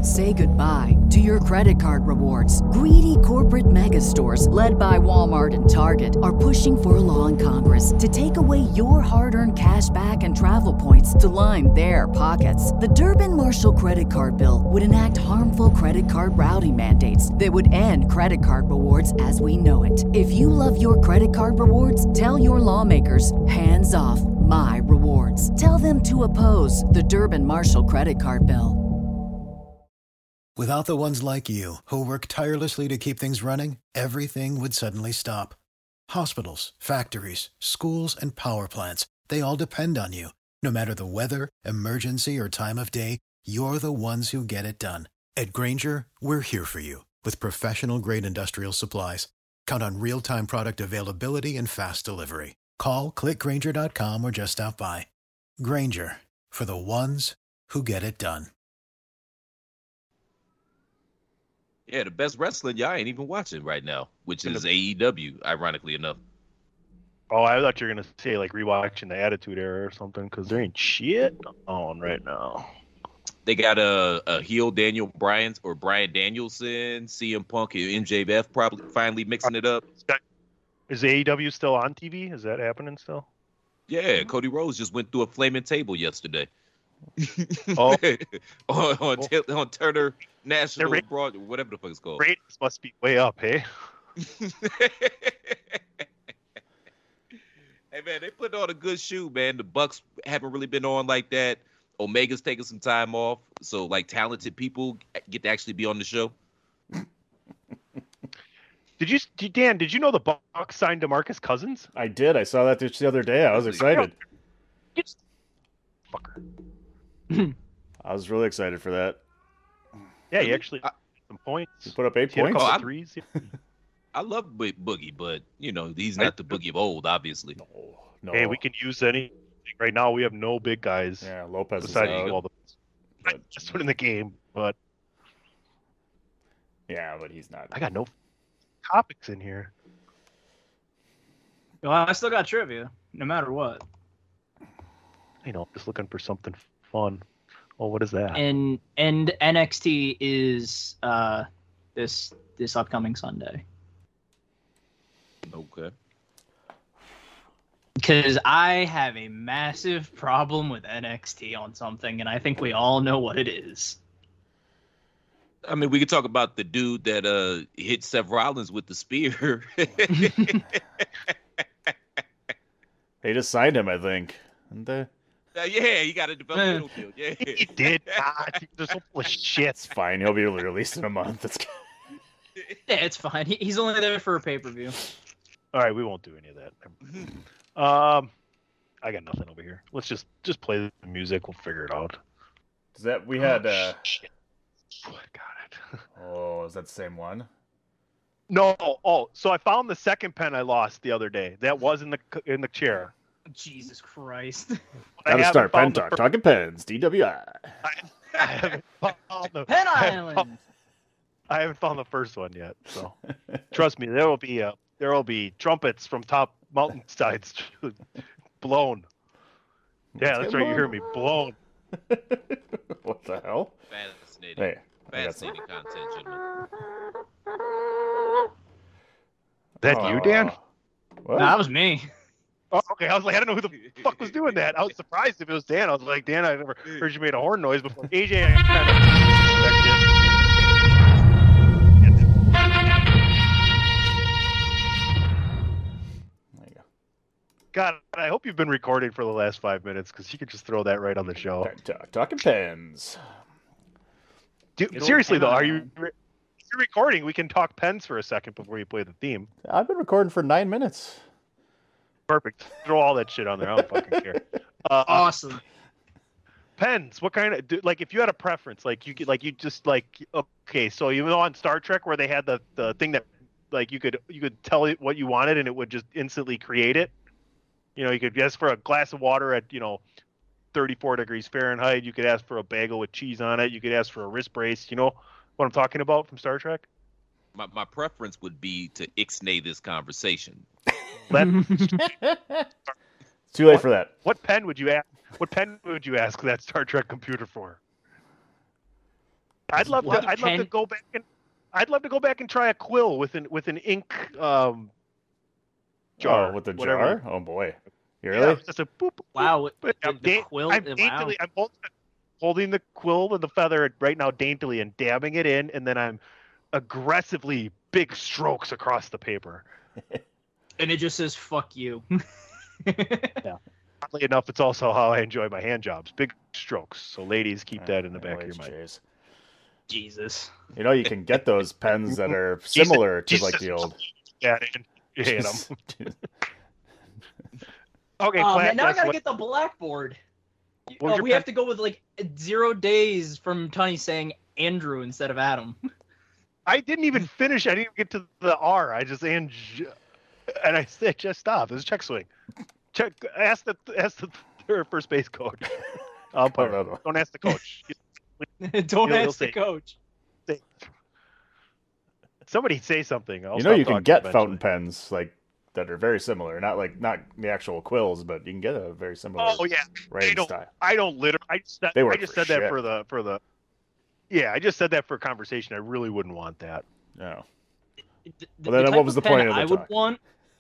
Say goodbye to your credit card rewards. Greedy corporate mega stores, led by Walmart and Target, are pushing for a law in Congress to take away your hard-earned cash back and travel points to line their pockets. The Durbin-Marshall credit card bill would enact harmful credit card routing mandates that would end credit card rewards as we know it. If you love your credit card rewards, tell your lawmakers, hands off my rewards. Tell them to oppose the Durbin-Marshall credit card bill. Without the ones like you, who work tirelessly to keep things running, everything would suddenly stop. Hospitals, factories, schools, and power plants, they all depend on you. No matter the weather, emergency, or time of day, you're the ones who get it done. At Grainger, we're here for you with professional-grade industrial supplies. Count on real-time product availability and fast delivery. Call, click Grainger.com, or just stop by. Grainger, for the ones who get it done. Yeah, the best wrestling y'all ain't even watching right now, which is AEW, ironically enough. Oh, I thought you were going to say, like, rewatching the Attitude Era or something, because there ain't shit on right now. They got a heel Daniel Bryan or Bryan Danielson, CM Punk, and MJF probably finally mixing it up. Is AEW still on TV? Is that happening still? Yeah, Cody Rhodes just went through a flaming table yesterday. Oh. on Turner National Broad, whatever the fuck it's called. Ratings must be way up, hey? Hey, man, they put on a good shoe, man. The Bucks haven't really been on like that. Omega's taking some time off, so, like, talented people get to actually be on the show. Dan, did you know the Bucks signed DeMarcus Cousins? I did. I saw that just the other day. I was excited. Fucker. I was really excited for that. Yeah, he actually some points. He put up 8 points. Threes. I love Boogie, but, you know, he's not the Boogie of old, obviously. No. Hey, we can use anything. Right now, we have no big guys. Yeah, Lopez besides is out. all the just in the game, but yeah, but he's not. I got no topics in here. Well, I still got trivia, no matter what. You know, just looking for something fun. Oh, what is that? And NXT is this upcoming Sunday. Okay. Because I have a massive problem with NXT on something, and I think we all know what it is. I mean, we could talk about the dude that hit Seth Rollins with the spear. They just signed him, I think. Didn't they? Yeah, he got a developmental deal. Yeah, he did not. There's so full of shit. It's fine. He'll be released in a month. Yeah, it's fine. He's only there for a pay-per-view. All right, we won't do any of that. I got nothing over here. Let's just play the music. We'll figure it out. Is that we had? Shit. Oh, I got it. Oh, is that the same one? No. Oh, so I found the second pen I lost the other day. That was in the chair. Jesus Christ! Gotta start pen talk. Talking pens. DWI. I haven't found the Pen Island. I haven't found the first one yet. So trust me, there will be trumpets from top mountainsides blown. Yeah, that's right. You hear me blown. What the hell? Fascinating. Hey, fascinating content, gentlemen. That you, Dan? What? No, that was me. Oh, okay. I was like, I don't know who the fuck was doing that. I was surprised if it was Dan. I was like, Dan, I never heard you made a horn noise before. AJ, I kind There you go. God, I hope you've been recording for the last 5 minutes because you could just throw that right on the show. Talking pens. Dude, seriously though, if you're recording, we can talk pens for a second before you play the theme. I've been recording for 9 minutes. Perfect. Throw all that shit on there. I don't fucking care. Awesome. Pens. What kind of like? If you had a preference, okay. So you know on Star Trek where they had the thing that like you could tell it what you wanted and it would just instantly create it. You know, you could ask for a glass of water at 34 degrees Fahrenheit. You could ask for a bagel with cheese on it. You could ask for a wrist brace. You know what I'm talking about from Star Trek? My preference would be to ixnay this conversation. It's too late for that. What pen would you ask? What pen would you ask that Star Trek computer for? I'd love What to. I'd love pen- to go back and. I'd love to go back and try a quill with an ink jar. with the whatever. jar? Oh boy. You Yeah, really? it's just a boop. boop, Wow, But the quill. I'm wow. daintily. I'm holding the quill with the feather right now daintily and dabbing it in, and then I'm aggressively big strokes across the paper. And it just says "fuck you." Oddly enough, it's also how I enjoy my hand jobs. Big strokes. So ladies, keep that in the back of your mind. Jeez. Jesus. You know, you can get those pens that are similar to like the old. Yeah, and you hate them. Okay, Man, Clack, now I that's gotta what- get the blackboard. What's your We pen? have to go with like 0 days from Tony saying Andrew instead of Adam. I didn't even finish. I didn't even get to the R. I just and I said just stop. It's a check swing. Check. Ask the third first base coach. I'll put No. Don't ask the coach. Don't He'll ask the say- coach. Somebody say something. I'll You know, stop you can talking get eventually. fountain pens like that are very similar. Not the actual quills, but you can get a very similar Oh yeah, writing style. I don't literally. They I work just for said that shit. for the. Yeah, I just said that for conversation. I really wouldn't want that. No. The Well, then type what was of the point pen of the I would talk? want.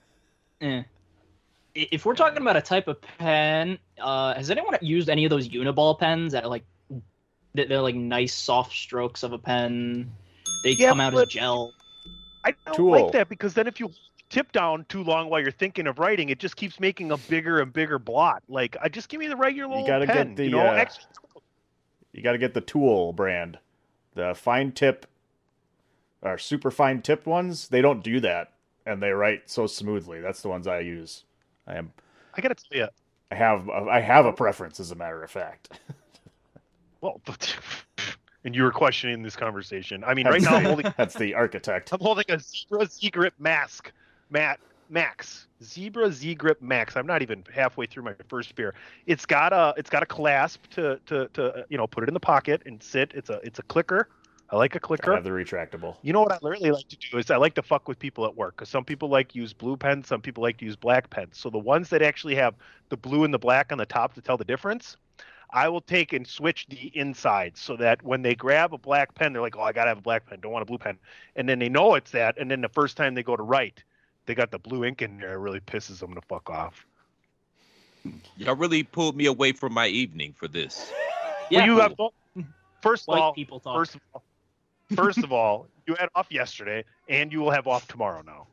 If we're talking about a type of pen, has anyone used any of those Uniball pens that are like they're like nice soft strokes of a pen? They Yeah, come out as but- gel. I don't Tool. like that because then if you tip down too long while you're thinking of writing, it just keeps making a bigger and bigger blot. Like, I just give me the regular You old gotta pen. get the, you know, extra. You got to get the Tool brand, the fine tip, or super fine tipped ones. They don't do that, and they write so smoothly. That's the ones I use. I gotta tell you, I have a preference, as a matter of fact. well, and you were questioning this conversation. I mean, right now I'm holding That's the architect. a Zebra Z Grip Max. Zebra Z Grip Max. I'm not even halfway through my first beer. It's got a clasp to put it in the pocket and sit. It's a clicker. I like a I clicker. have the retractable. You know what I really like to do is I like to fuck with people at work because some people like to use blue pens, some people like to use black pens. So the ones that actually have the blue and the black on the top to tell the difference, I will take and switch the inside so that when they grab a black pen, they're like, oh, I got to have a black pen. Don't want a blue pen. And then they know it's that. And then the first time they go to write, they got the blue ink in there. It really pisses them to fuck off. Y'all really pulled me away from my evening for this. Yeah, Well, you have, first of white all, people talk. First of all, you had off yesterday, and you will have off tomorrow now.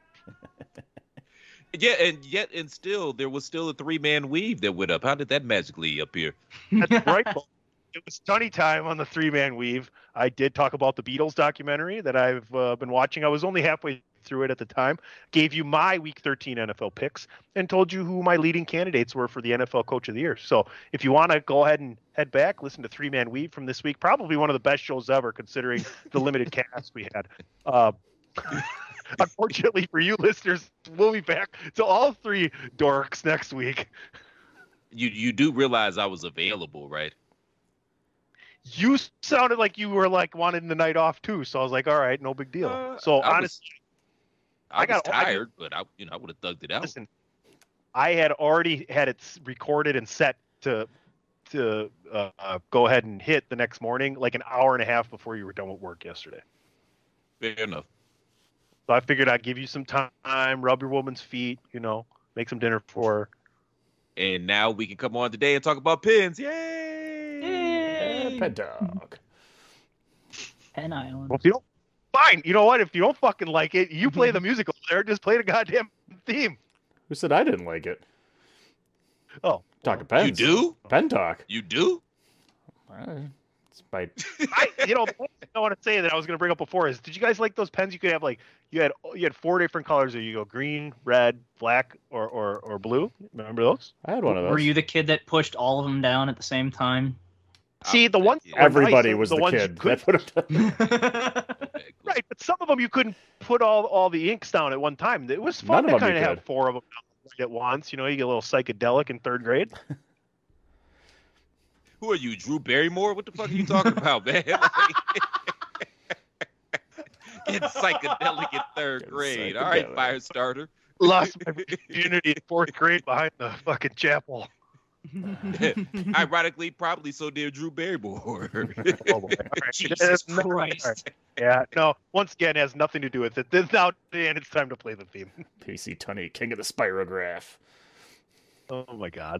Yeah, and still there was still a 3-man weave that went up. How did that magically appear? That's right. Bo. It was Tunny time on the 3-man weave. I did talk about the Beatles documentary that I've been watching. I was only halfway through it at the time. Gave you my Week 13 NFL picks and told you who my leading candidates were for the NFL Coach of the Year. So if you want to go ahead and head back, listen to 3-man weave from this week. Probably one of the best shows ever, considering the limited cast we had. Unfortunately for you listeners, we'll be back to all 3 dorks next week. You do realize I was available, right? You sounded like you were like wanting the night off too, so I was like, all right, no big deal. So honestly, I was got- tired, but I would have thugged it out. listen, I had already had it recorded and set to go ahead and hit the next morning, like an hour and a half before you were done with work yesterday. Fair enough. So I figured I'd give you some time, rub your woman's feet, make some dinner for her. And now we can come on today and talk about pins. Yay! Pet dog. Pen Island. Well, if you don't, fine. You know what? If you don't fucking like it, you play the music over there. Just play the goddamn theme. Who said I didn't like it? Oh, Talking pens. You do? Pen talk. You do? It's my the one thing I want to say that I was going to bring up before is, did you guys like those pens? You could have like you had 4 different colors. Or you go green, red, black, or blue. Remember those? I had one of those. Were you the kid that pushed all of them down at the same time? See, the ones that were Everybody nice, was the ones you kid. couldn't- That put him right, but some of them you couldn't put all the inks down at one time. It was fun None to of them kind you of have could. 4 of them down at once. You get a little psychedelic in 3rd grade. Who are you, Drew Barrymore? What the fuck are you talking about, man? It's psychedelic in 3rd grade. All right, Psychedelic. fire starter. Lost my virginity in 4th grade behind the fucking chapel. Ironically, probably so did Drew Barrymore. Oh, boy. All right. Jesus All Christ. right. Yeah, no, once again, it has nothing to do with it. This now, and it's time to play the theme. PC Tunney, king of the spirograph. Oh, my God.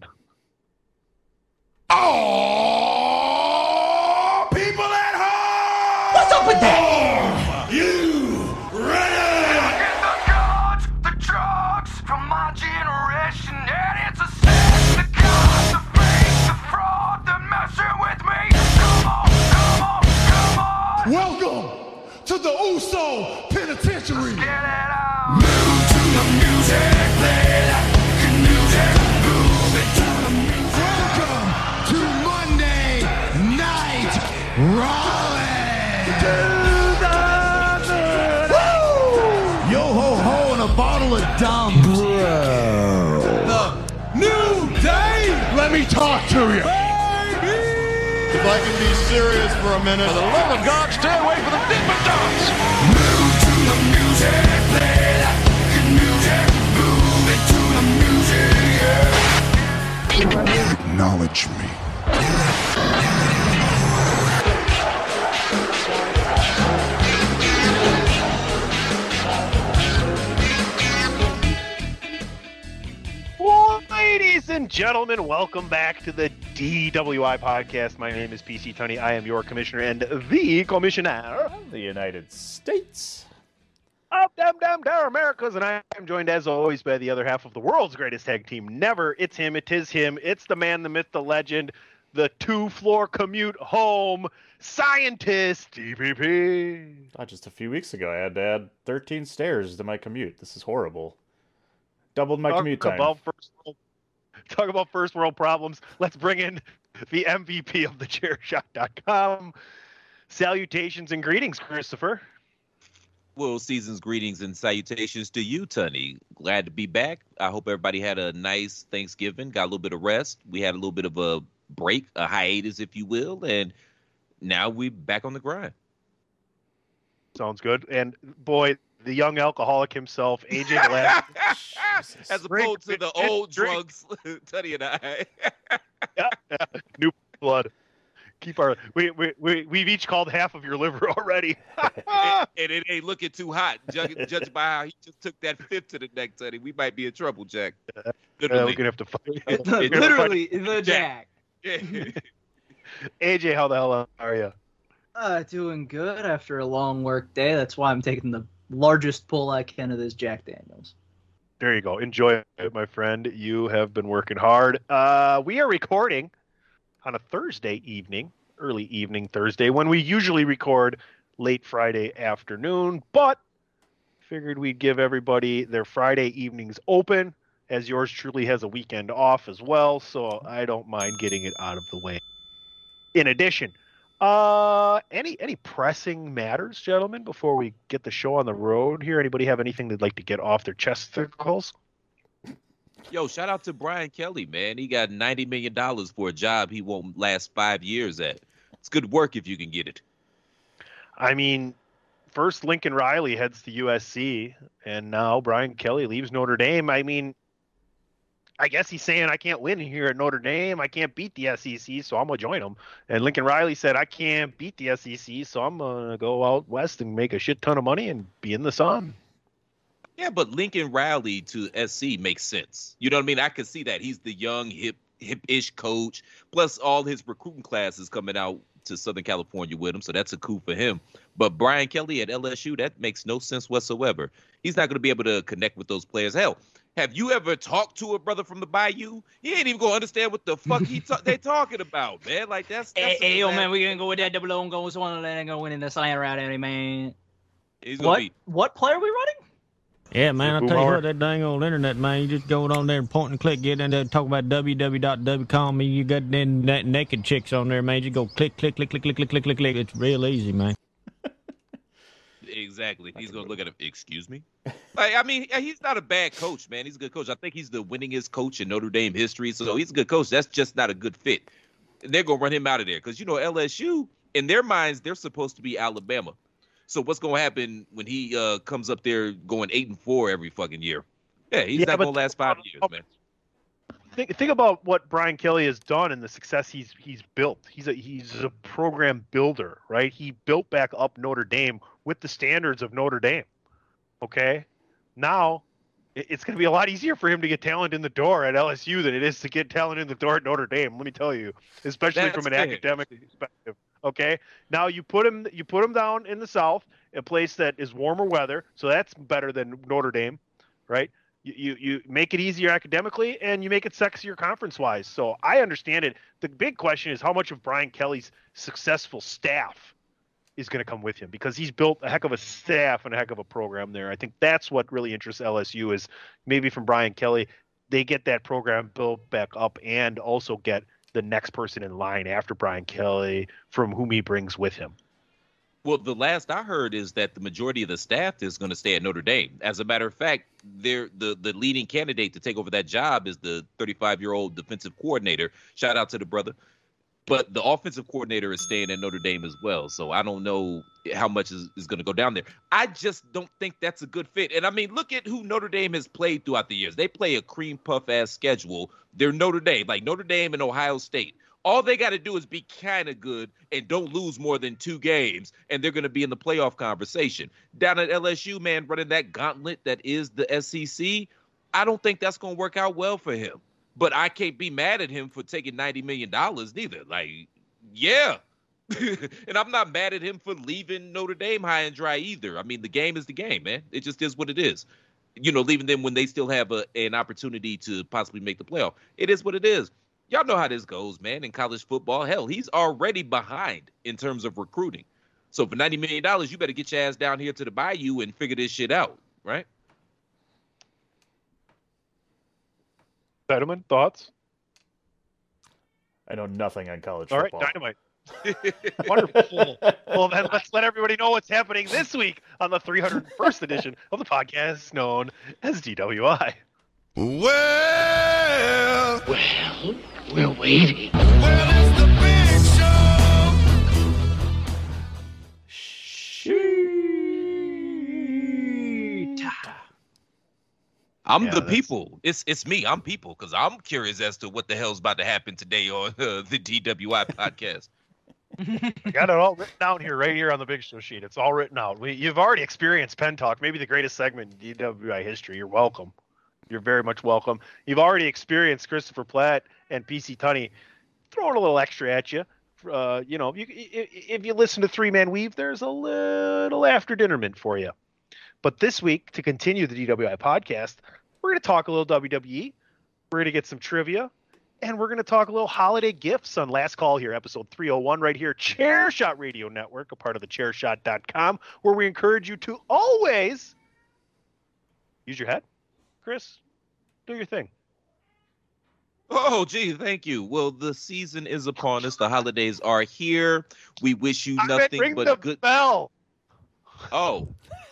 Oh, people at home! What's up with that? You ready? Get the guns, the drugs from my generation, and it's a sin. The gods, the fake, the fraud, the messing with me. Come on, come on, come on. Welcome to the Uso Penitentiary. Let's get it out. Move to the music, play that music. Move it to the music. Welcome to Monday Night Raleigh. Yo ho ho and a bottle of dumb. Bro. The new day. Let me talk to you. Baby. If I can be serious for a minute. For the love of God, stay away from the Dippin' Dots. Move to the music. Play that music. Move it to the music. Yeah. Acknowledge me. Ladies and gentlemen, welcome back to the DWI podcast. My name is PC Tunney. I am your commissioner and the commissioner Of the United States. of Dem Americas, and I am joined as always by the other half of the world's greatest tag team never. It's him, it is him, it's the man, the myth, the legend, the two-floor commute home scientist, DPP. Just a few weeks ago, I had to add 13 stairs to my commute. This is horrible. Doubled my commute time. Talk about first world problems. Let's bring in the MVP of the Chairshot.com. Salutations and greetings, Christopher. Well, season's greetings and salutations to you, Tunney. Glad to be back. I hope everybody had a nice Thanksgiving, got a little bit of rest. We had a little bit of a break, a hiatus, if you will, and now we're back on the grind. Sounds good. And boy, the young alcoholic himself, AJ Glass. As opposed to the old drugs, Tunney and I. Yeah. New blood. Keep our. We've each called half of your liver already. and it ain't looking too hot. Judging by how he just took that fifth to the neck, Tunney, we might be in trouble, Jack. We're gonna have to fight. Literally, the Jack. AJ, how the hell are you? Doing good after a long work day. That's why I'm taking the largest pull I can of this Jack Daniels. There you go. Enjoy it, my friend. You have been working hard. We are recording on a Thursday evening, early evening Thursday, when we usually record late Friday afternoon, but figured we'd give everybody their Friday evenings open, as yours truly has a weekend off as well, so I don't mind getting it out of the way. In addition, any pressing matters, gentlemen, before we get the show on the road here? Anybody have anything they'd like to get off their chesticles? Yo, shout out to Brian Kelly, man. He got $90 million for a job he won't last 5 years at. It's good work if you can get it. I mean, first Lincoln Riley heads to USC, and now Brian Kelly leaves Notre Dame. I mean, I guess he's saying, I can't win here at Notre Dame. I can't beat the SEC, so I'm going to join them. And Lincoln Riley said, I can't beat the SEC, so I'm going to go out west and make a shit ton of money and be in the sun. Yeah, but Lincoln Riley to SC makes sense. You know what I mean? I could see that. He's the young, hip-ish coach. Plus, all his recruiting classes coming out to Southern California with him, so that's a coup for him. But Brian Kelly at LSU, that makes no sense whatsoever. He's not going to be able to connect with those players. Hell, have you ever talked to a brother from the Bayou? He ain't even going to understand what the fuck they talking about, man. Like, that's Hey, yo, man, we going to go with that double on goals one and then going to win in the slant right at him, man. What player are we running? Yeah, man, I'll tell you what, that dang old internet, man, you just go on there and point and click, get in there, talk about www.w.com, and you got then that naked chicks on there, man. You go click. It's real easy, man. Exactly. He's going to look at him, excuse me? Like, I mean, he's not a bad coach, man. He's a good coach. I think he's the winningest coach in Notre Dame history, so he's a good coach. That's just not a good fit. They're going to run him out of there because, you know, LSU, in their minds, they're supposed to be Alabama. So what's going to happen when he comes up there going 8-4 every fucking year? Yeah, he's not going to last 5 years, man. think about what Brian Kelly has done and the success he's built. He's a program builder, right? He built back up Notre Dame with the standards of Notre Dame. Okay, now it's going to be a lot easier for him to get talent in the door at LSU than it is to get talent in the door at Notre Dame. Let me tell you, especially from an academic perspective. Okay, now you put him down in the South, a place that is warmer weather, so that's better than Notre Dame, right? You make it easier academically, and you make it sexier conference-wise. So I understand it. The big question is how much of Brian Kelly's successful staff is going to come with him, because he's built a heck of a staff and a heck of a program there. I think that's what really interests LSU, is maybe from Brian Kelly, they get that program built back up and also get the next person in line after Brian Kelly from whom he brings with him. Well, the last I heard is that the majority of the staff is going to stay at Notre Dame. As a matter of fact, the leading candidate to take over that job is the 35-year-old defensive coordinator. Shout out to the brother. But the offensive coordinator is staying at Notre Dame as well. So I don't know how much is going to go down there. I just don't think that's a good fit. And, I mean, look at who Notre Dame has played throughout the years. They play a cream puff-ass schedule. They're Notre Dame, like Notre Dame and Ohio State. All they got to do is be kind of good and don't lose more than 2 games, and they're going to be in the playoff conversation. Down at LSU, man, running that gauntlet that is the SEC, I don't think that's going to work out well for him. But I can't be mad at him for taking $90 million neither. Like, yeah. And I'm not mad at him for leaving Notre Dame high and dry either. I mean, the game is the game, man. It just is what it is. You know, leaving them when they still have an opportunity to possibly make the playoff. It is what it is. Y'all know how this goes, man, in college football. Hell, he's already behind in terms of recruiting. So for $90 million, you better get your ass down here to the Bayou and figure this shit out, right? Fetterman, thoughts? I know nothing on college All football. right, Dynamite. Wonderful. Well, then let's let everybody know what's happening this week on the 301st edition of the podcast known as DWI. Well, we're waiting. I'm the people. It's me. I'm people, because I'm curious as to what the hell's about to happen today on the DWI podcast. I got it all written down here, right here on the Big Show sheet. It's all written out. You've already experienced Penn Talk, maybe the greatest segment in DWI history. You're welcome. You're very much welcome. You've already experienced Christopher Platt and PC Tunney throwing a little extra at you. You know, if you listen to Three Man Weave, there's a little after dinner mint for you. But this week, to continue the DWI podcast, we're going to talk a little WWE. We're going to get some trivia. And we're going to talk a little holiday gifts on Last Call here, episode 301, right here, Chairshot Radio Network, a part of the Chairshot.com, where we encourage you to always use your head. Chris, do your thing. Oh, gee, thank you. Well, the season is upon us. The holidays are here. We wish you nothing ring but the good. Bell. Oh.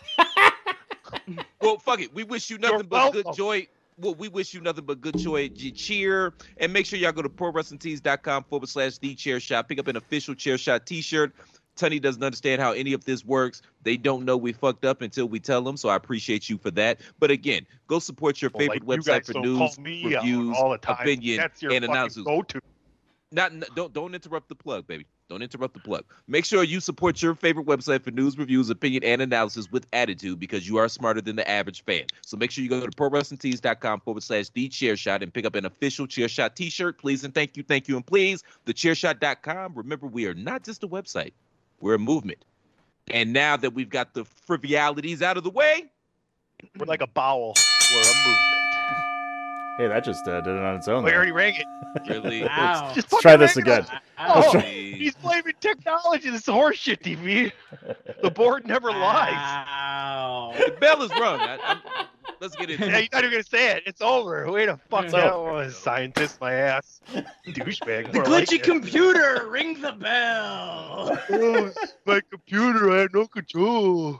Well, fuck it. We wish you nothing but good joy. Well, we wish you nothing but good joy, cheer, and make sure y'all go to ProWrestlingTees.com/TheChairShot. Pick up an official Chairshot T-shirt. Tunney doesn't understand how any of this works. They don't know we fucked up until we tell them, so I appreciate you for that. But again, go support your favorite website for news, reviews, all the time. opinion, That's your and analysis. Go-to. Don't interrupt the plug, baby. Don't interrupt the plug. Make sure you support your favorite website for news, reviews, opinion, and analysis with attitude, because you are smarter than the average fan. So make sure you go to ProWrestlingTees.com/TheChairShot and pick up an official Chairshot T-shirt. Please and thank you, and please. TheChairShot.com. Remember, we are not just a website. We're a movement. And now that we've got the frivolities out of the way, we're like a bowel. We're a movement. Hey, that just did it on its own. We already rang it. Really? Wow. Let's try this again. Oh, he's blaming technology. This is horseshit, TV. The board never lies. Wow. The bell is rung. Let's get it. Yeah, you thought you were going to say it. It's over. Way to fuck that one. Scientist, my ass. Douchebag. The glitchy computer, ring the bell. Oh, my computer, I have no control.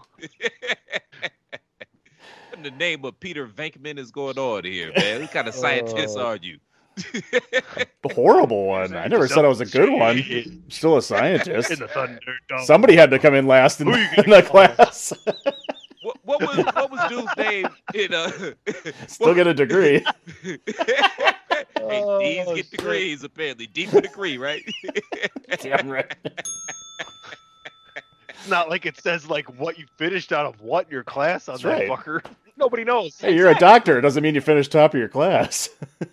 In the name of Peter Venkman is going on here, man? What kind of scientist are you? The horrible one. I never said I was a good one. I'm still a scientist. In the Thunderdome. Somebody had to come in last in the class. What was dude's name? Still get a degree. D's get degrees, apparently. D for degree, right? Damn right. It's not like it says like what you finished out of what in your class on That's that right. fucker. Nobody knows. Hey, you're a doctor. It doesn't mean you finished top of your class.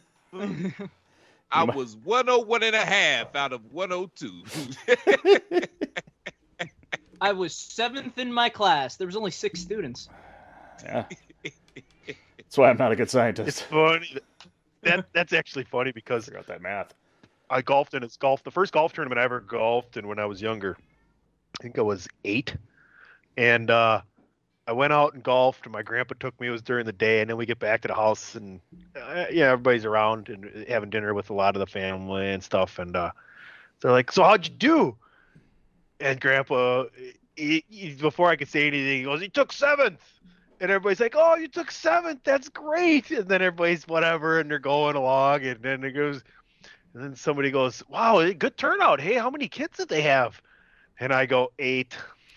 I was 101.5 out of 102. I was 7th in my class. There was only 6 students. Yeah. That's why I'm not a good It's scientist. funny. That's actually funny because Figure out that math. I golfed in the first golf tournament I ever golfed in when I was younger. I think I was 8. And I went out and golfed, and my grandpa took me. It was during the day, and then we get back to the house, and everybody's around and having dinner with a lot of the family and stuff. And they're like, "So how'd you do?" And Grandpa, before I could say anything, he goes, "He took 7th." And everybody's like, "Oh, you took 7th? That's great!" And then everybody's whatever, and they're going along, and then and then somebody goes, "Wow, good turnout. Hey, how many kids did they have?" And I go, 8.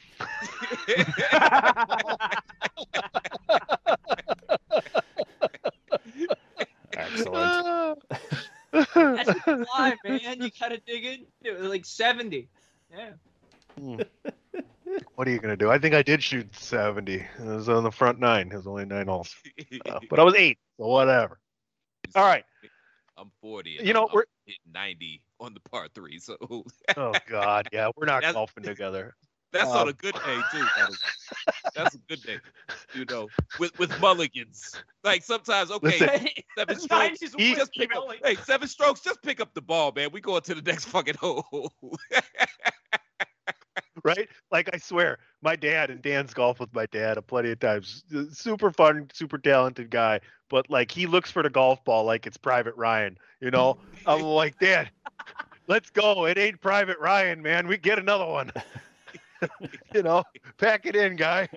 Excellent. That's a lie, man. You gotta dig into it. Like 70. Yeah. What are you gonna do? I think I did shoot 70. It was on the front 9. It was only 9 holes, but I was 8. So whatever. All right. I'm 40. You know, I'm we're hitting 90 on the par 3. So oh god, yeah, we're not That's- golfing together. that's on a good day too. by the way. That's a good day, with mulligans. Like sometimes, okay, Listen, 7 strokes. 90s He with just pick up. mulligans. Hey, 7 strokes. Just pick up the ball, man. We going to the next fucking hole. Right? Like I swear, my dad and Dan's golf with my dad plenty of times. Super fun, super talented guy, but like he looks for the golf ball like it's Private Ryan. You know, I'm like, Dad, let's go. It ain't Private Ryan, man. We get another one. You know, pack it in, guy.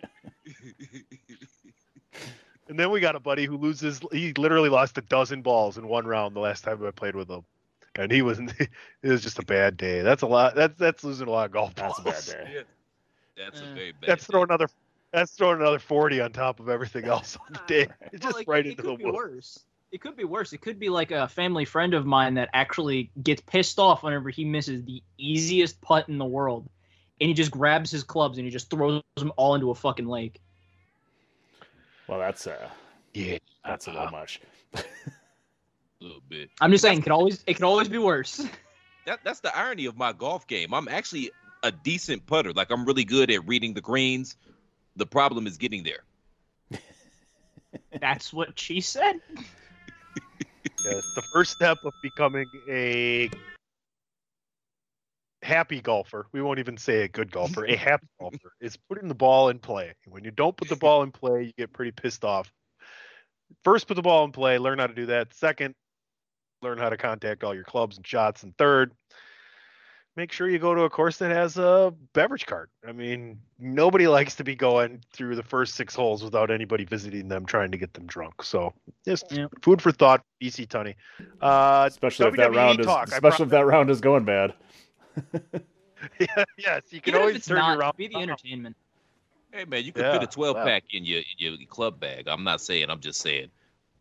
And then we got a buddy who loses. He literally lost a dozen balls in one round the last time I played with him, and he wasn't. It was just a bad day. That's a lot. That's losing a lot of golf balls. That's a bad day. That's a very bad. That's throwing another 40 on top of everything else on the day. It's Well, just like, right it into could the be woods. worse. It could be worse. It could be like a family friend of mine that actually gets pissed off whenever he misses the easiest putt in the world. And he just grabs his clubs and he just throws them all into a fucking lake. Well, that's Yeah. a little much. A little bit. I'm just saying, it could always be worse. That's the irony of my golf game. I'm actually a decent putter. Like I'm really good at reading the greens. The problem is getting there. That's what she said. Yes, the first step of becoming a happy golfer, we won't even say a good golfer, a happy golfer, is putting the ball in play. When you don't put the ball in play, you get pretty pissed off. First, put the ball in play, learn how to do that. Second, learn how to contact all your clubs and shots. And third, make sure you go to a course that has a beverage cart. I mean, nobody likes to be going through the first 6 holes without anybody visiting them trying to get them drunk. So just food for thought, BC Tunney. Especially if that WWE round is talk, especially if that round is going bad. Yes, you can Even if always it's turn not, your round. be the entertainment. Hey man, you can Yeah, fit a 12 well. pack in your club bag. I'm not saying. I'm just saying.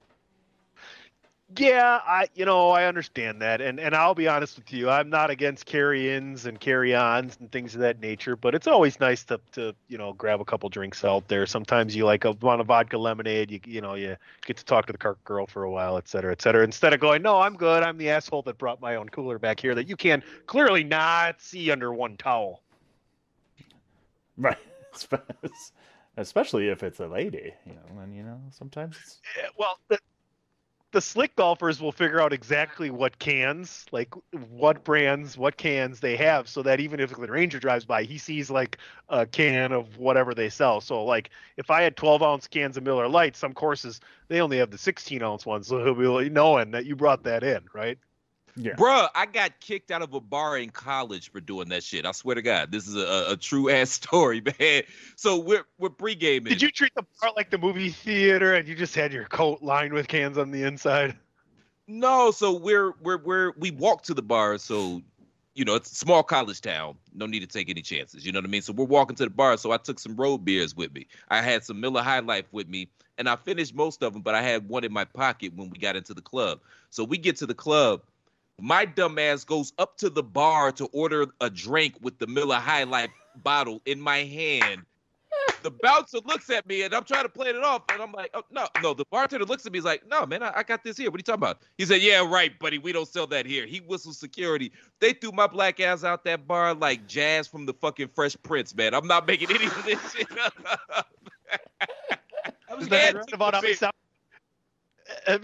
Yeah, I understand that, and I'll be honest with you, I'm not against carry-ins and carry-ons and things of that nature, but it's always nice to grab a couple drinks out there. Sometimes you want a vodka lemonade, you get to talk to the cart girl for a while, et cetera, instead of going, no, I'm good, I'm the asshole that brought my own cooler back here that you can clearly not see under one towel. Right. Especially if it's a lady, and sometimes it's... Yeah, well, the slick golfers will figure out exactly what cans, like what brands, what cans they have, so that even if the Ranger drives by, he sees like a can of whatever they sell. So like if I had 12-ounce cans of Miller Lite, some courses, they only have the 16-ounce ones, so he'll be like knowing that you brought that in, right? Yeah. Bruh, I got kicked out of a bar in college for doing that shit. I swear to God, this is a true ass story, man. So we're pre-gaming. Did you treat the bar like the movie theater and you just had your coat lined with cans on the inside? No, so we walk to the bar, so it's a small college town. No need to take any chances. You know what I mean? So we're walking to the bar. So I took some road beers with me. I had some Miller High Life with me, and I finished most of them, but I had one in my pocket when we got into the club. So we get to the club. My dumb ass goes up to the bar to order a drink with the Miller High Life bottle in my hand. The bouncer looks at me, and I'm trying to play it off, and I'm like, oh, no. The bartender looks at me. He's like, no, man, I got this here. What are you talking about? He said, yeah, right, buddy. We don't sell that here. He whistled security. They threw my black ass out that bar like Jazz from the fucking Fresh Prince, man. I'm not making any of this shit up. Is that about how many sound? And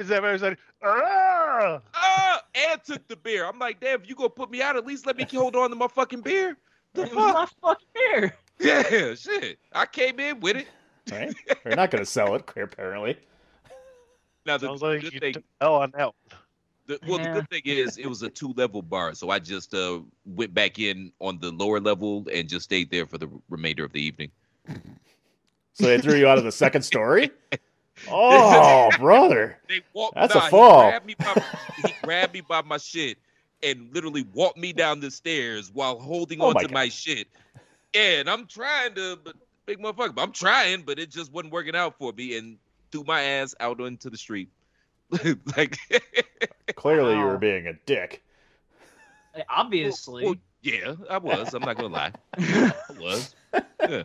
took the beer. I'm like, damn, if you gonna put me out, at least let me hold on to my fucking beer. It was my fucking beer. Yeah, shit. I came in with it. Right? They're not going to sell it, apparently. Now, the Sounds like good you thing, took L on that. the good thing is it was a 2-level bar, so I just went back in on the lower level and just stayed there for the remainder of the evening. So they threw you out of the second story? Oh, brother. That's a fall. He grabbed me by my shit and literally walked me down the stairs while holding on to my shit. Yeah, and I'm trying to, but big motherfucker, I'm trying, but it just wasn't working out for me and threw my ass out onto the street. Like, clearly you were being a dick. Obviously. Well, yeah, I was. I'm not going to lie. I was. Yeah.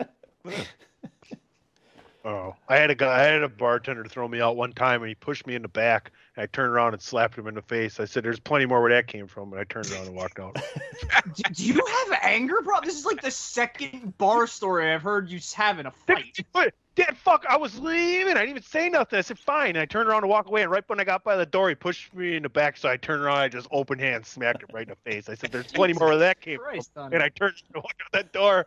Oh, I had a bartender throw me out one time, and he pushed me in the back. And I turned around and slapped him in the face. I said, "There's plenty more where that came from." And I turned around and walked out. Do you have anger, bro? This is like the second bar story I've heard you having a fight. Dad, fuck! I was leaving. I didn't even say nothing. I said, "Fine." And I turned around to walk away. And right when I got by the door, he pushed me in the back. So I turned around. I just open hand smacked him right in the face. I said, "There's plenty more where that came from." And I turned and walked out that door.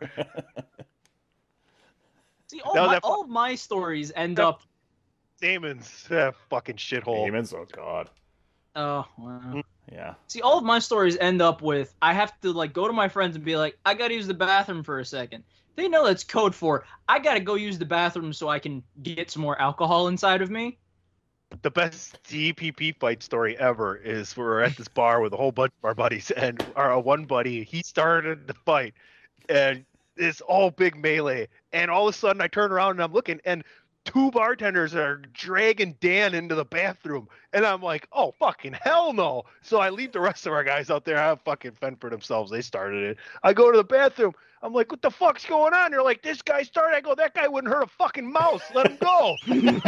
See, all of my stories end up. Damon's fucking shithole. Damon's, oh god. Oh wow. Yeah. See, all of my stories end up with I have to like go to my friends and be like, I gotta use the bathroom for a second. They know that's code for I gotta go use the bathroom so I can get some more alcohol inside of me. The best DPP fight story ever is we're at this bar with a whole bunch of our buddies, and our one buddy, he started the fight, and it's all big melee. And all of a sudden I turn around and I'm looking, and 2 bartenders are dragging Dan into the bathroom. And I'm like, oh, fucking hell no. So I leave the rest of our guys out there. I fucking fend for themselves. They started it. I go to the bathroom. I'm like, what the fuck's going on? They're like, this guy started. I go, that guy wouldn't hurt a fucking mouse. Let him go.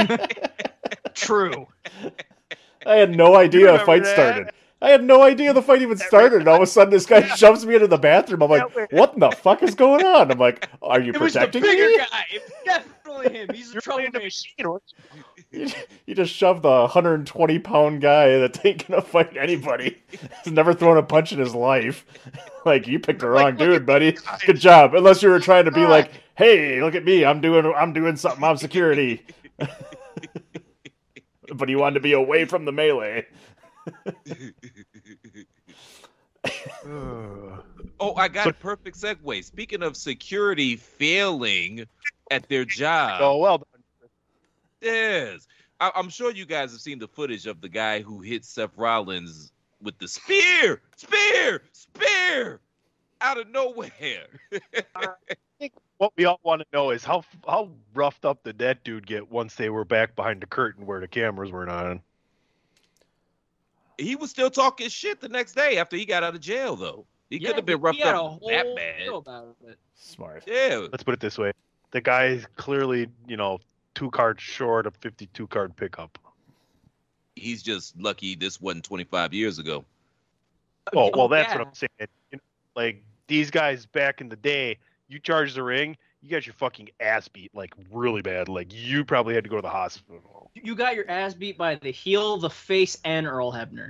True. I had no idea a fight started. I had no idea the fight even started, and all of a sudden this guy shoves me into the bathroom. I'm like, what in the fuck is going on? I'm like, are you protecting me? It was the bigger guy. It's definitely him. He's a troublemaker. You just shoved the 120-pound guy that ain't gonna fight anybody. He's never thrown a punch in his life. Like, you picked the wrong dude, buddy. Good job. Unless you were trying to be like, hey, look at me. I'm doing something. I'm security. But he wanted to be away from the melee. Oh, I got a perfect segue. Speaking of security failing at their job. Oh, well done. Yes. I'm sure you guys have seen the footage of the guy who hit Seth Rollins with the spear out of nowhere. I think what we all want to know is how roughed up did that dude get once they were back behind the curtain where the cameras weren't on? He was still talking shit the next day after he got out of jail, though. He could have been roughed up that bad. Smart. Yeah. Let's put it this way. The guy's clearly, 2 cards short of 52-card pickup. He's just lucky this wasn't 25 years ago. Oh, well, that's what I'm saying. Like, these guys back in the day, you charge the ring, you got your fucking ass beat, like, really bad. Like, you probably had to go to the hospital. You got your ass beat by the heel, the face, and Earl Hebner.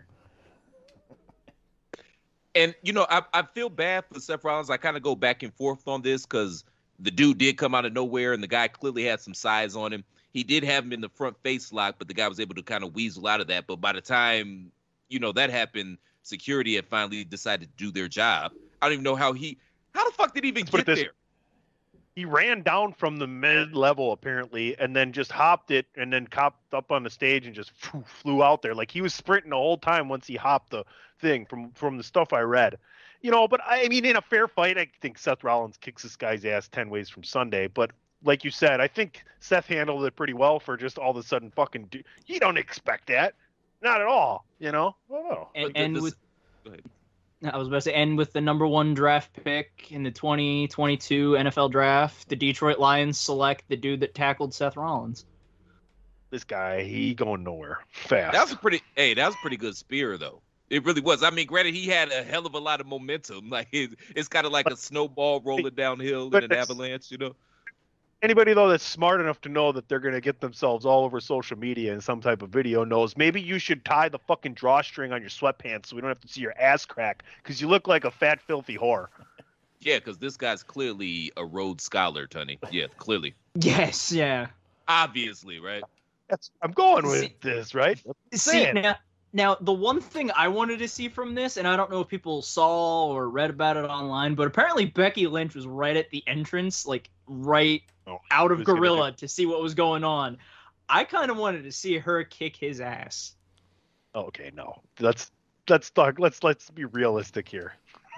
And, I feel bad for Seth Rollins. I kind of go back and forth on this because the dude did come out of nowhere, and the guy clearly had some size on him. He did have him in the front face lock, but the guy was able to kind of weasel out of that. But by the time, that happened, security had finally decided to do their job. I don't even know how the fuck did he even get there? He ran down from the mid-level, apparently, and then just hopped it and then copped up on the stage and just flew out there. Like, he was sprinting the whole time once he hopped the thing from the stuff I read. But I mean, in a fair fight, I think Seth Rollins kicks this guy's ass 10 ways from Sunday. But like you said, I think Seth handled it pretty well for just all of a sudden fucking. You don't expect that, not at all. Oh no. And with. I was about to say, and with the number 1 draft pick in the 2022 NFL draft, the Detroit Lions select the dude that tackled Seth Rollins. This guy, he going nowhere fast. That was a pretty good spear, though. It really was. I mean, granted, he had a hell of a lot of momentum. Like it's kind of like a snowball rolling downhill in an avalanche, Anybody, though, that's smart enough to know that they're going to get themselves all over social media in some type of video knows maybe you should tie the fucking drawstring on your sweatpants so we don't have to see your ass crack because you look like a fat, filthy whore. Yeah, because this guy's clearly a Rhodes Scholar, Tony. Yeah, clearly. Yes, yeah. Obviously, right? I'm going with this, right? See, now, the one thing I wanted to see from this, and I don't know if people saw or read about it online, but apparently Becky Lynch was right at the entrance, like right out of Gorilla to see what was going on. I kind of wanted to see her kick his ass. Okay, no. Let's be realistic here.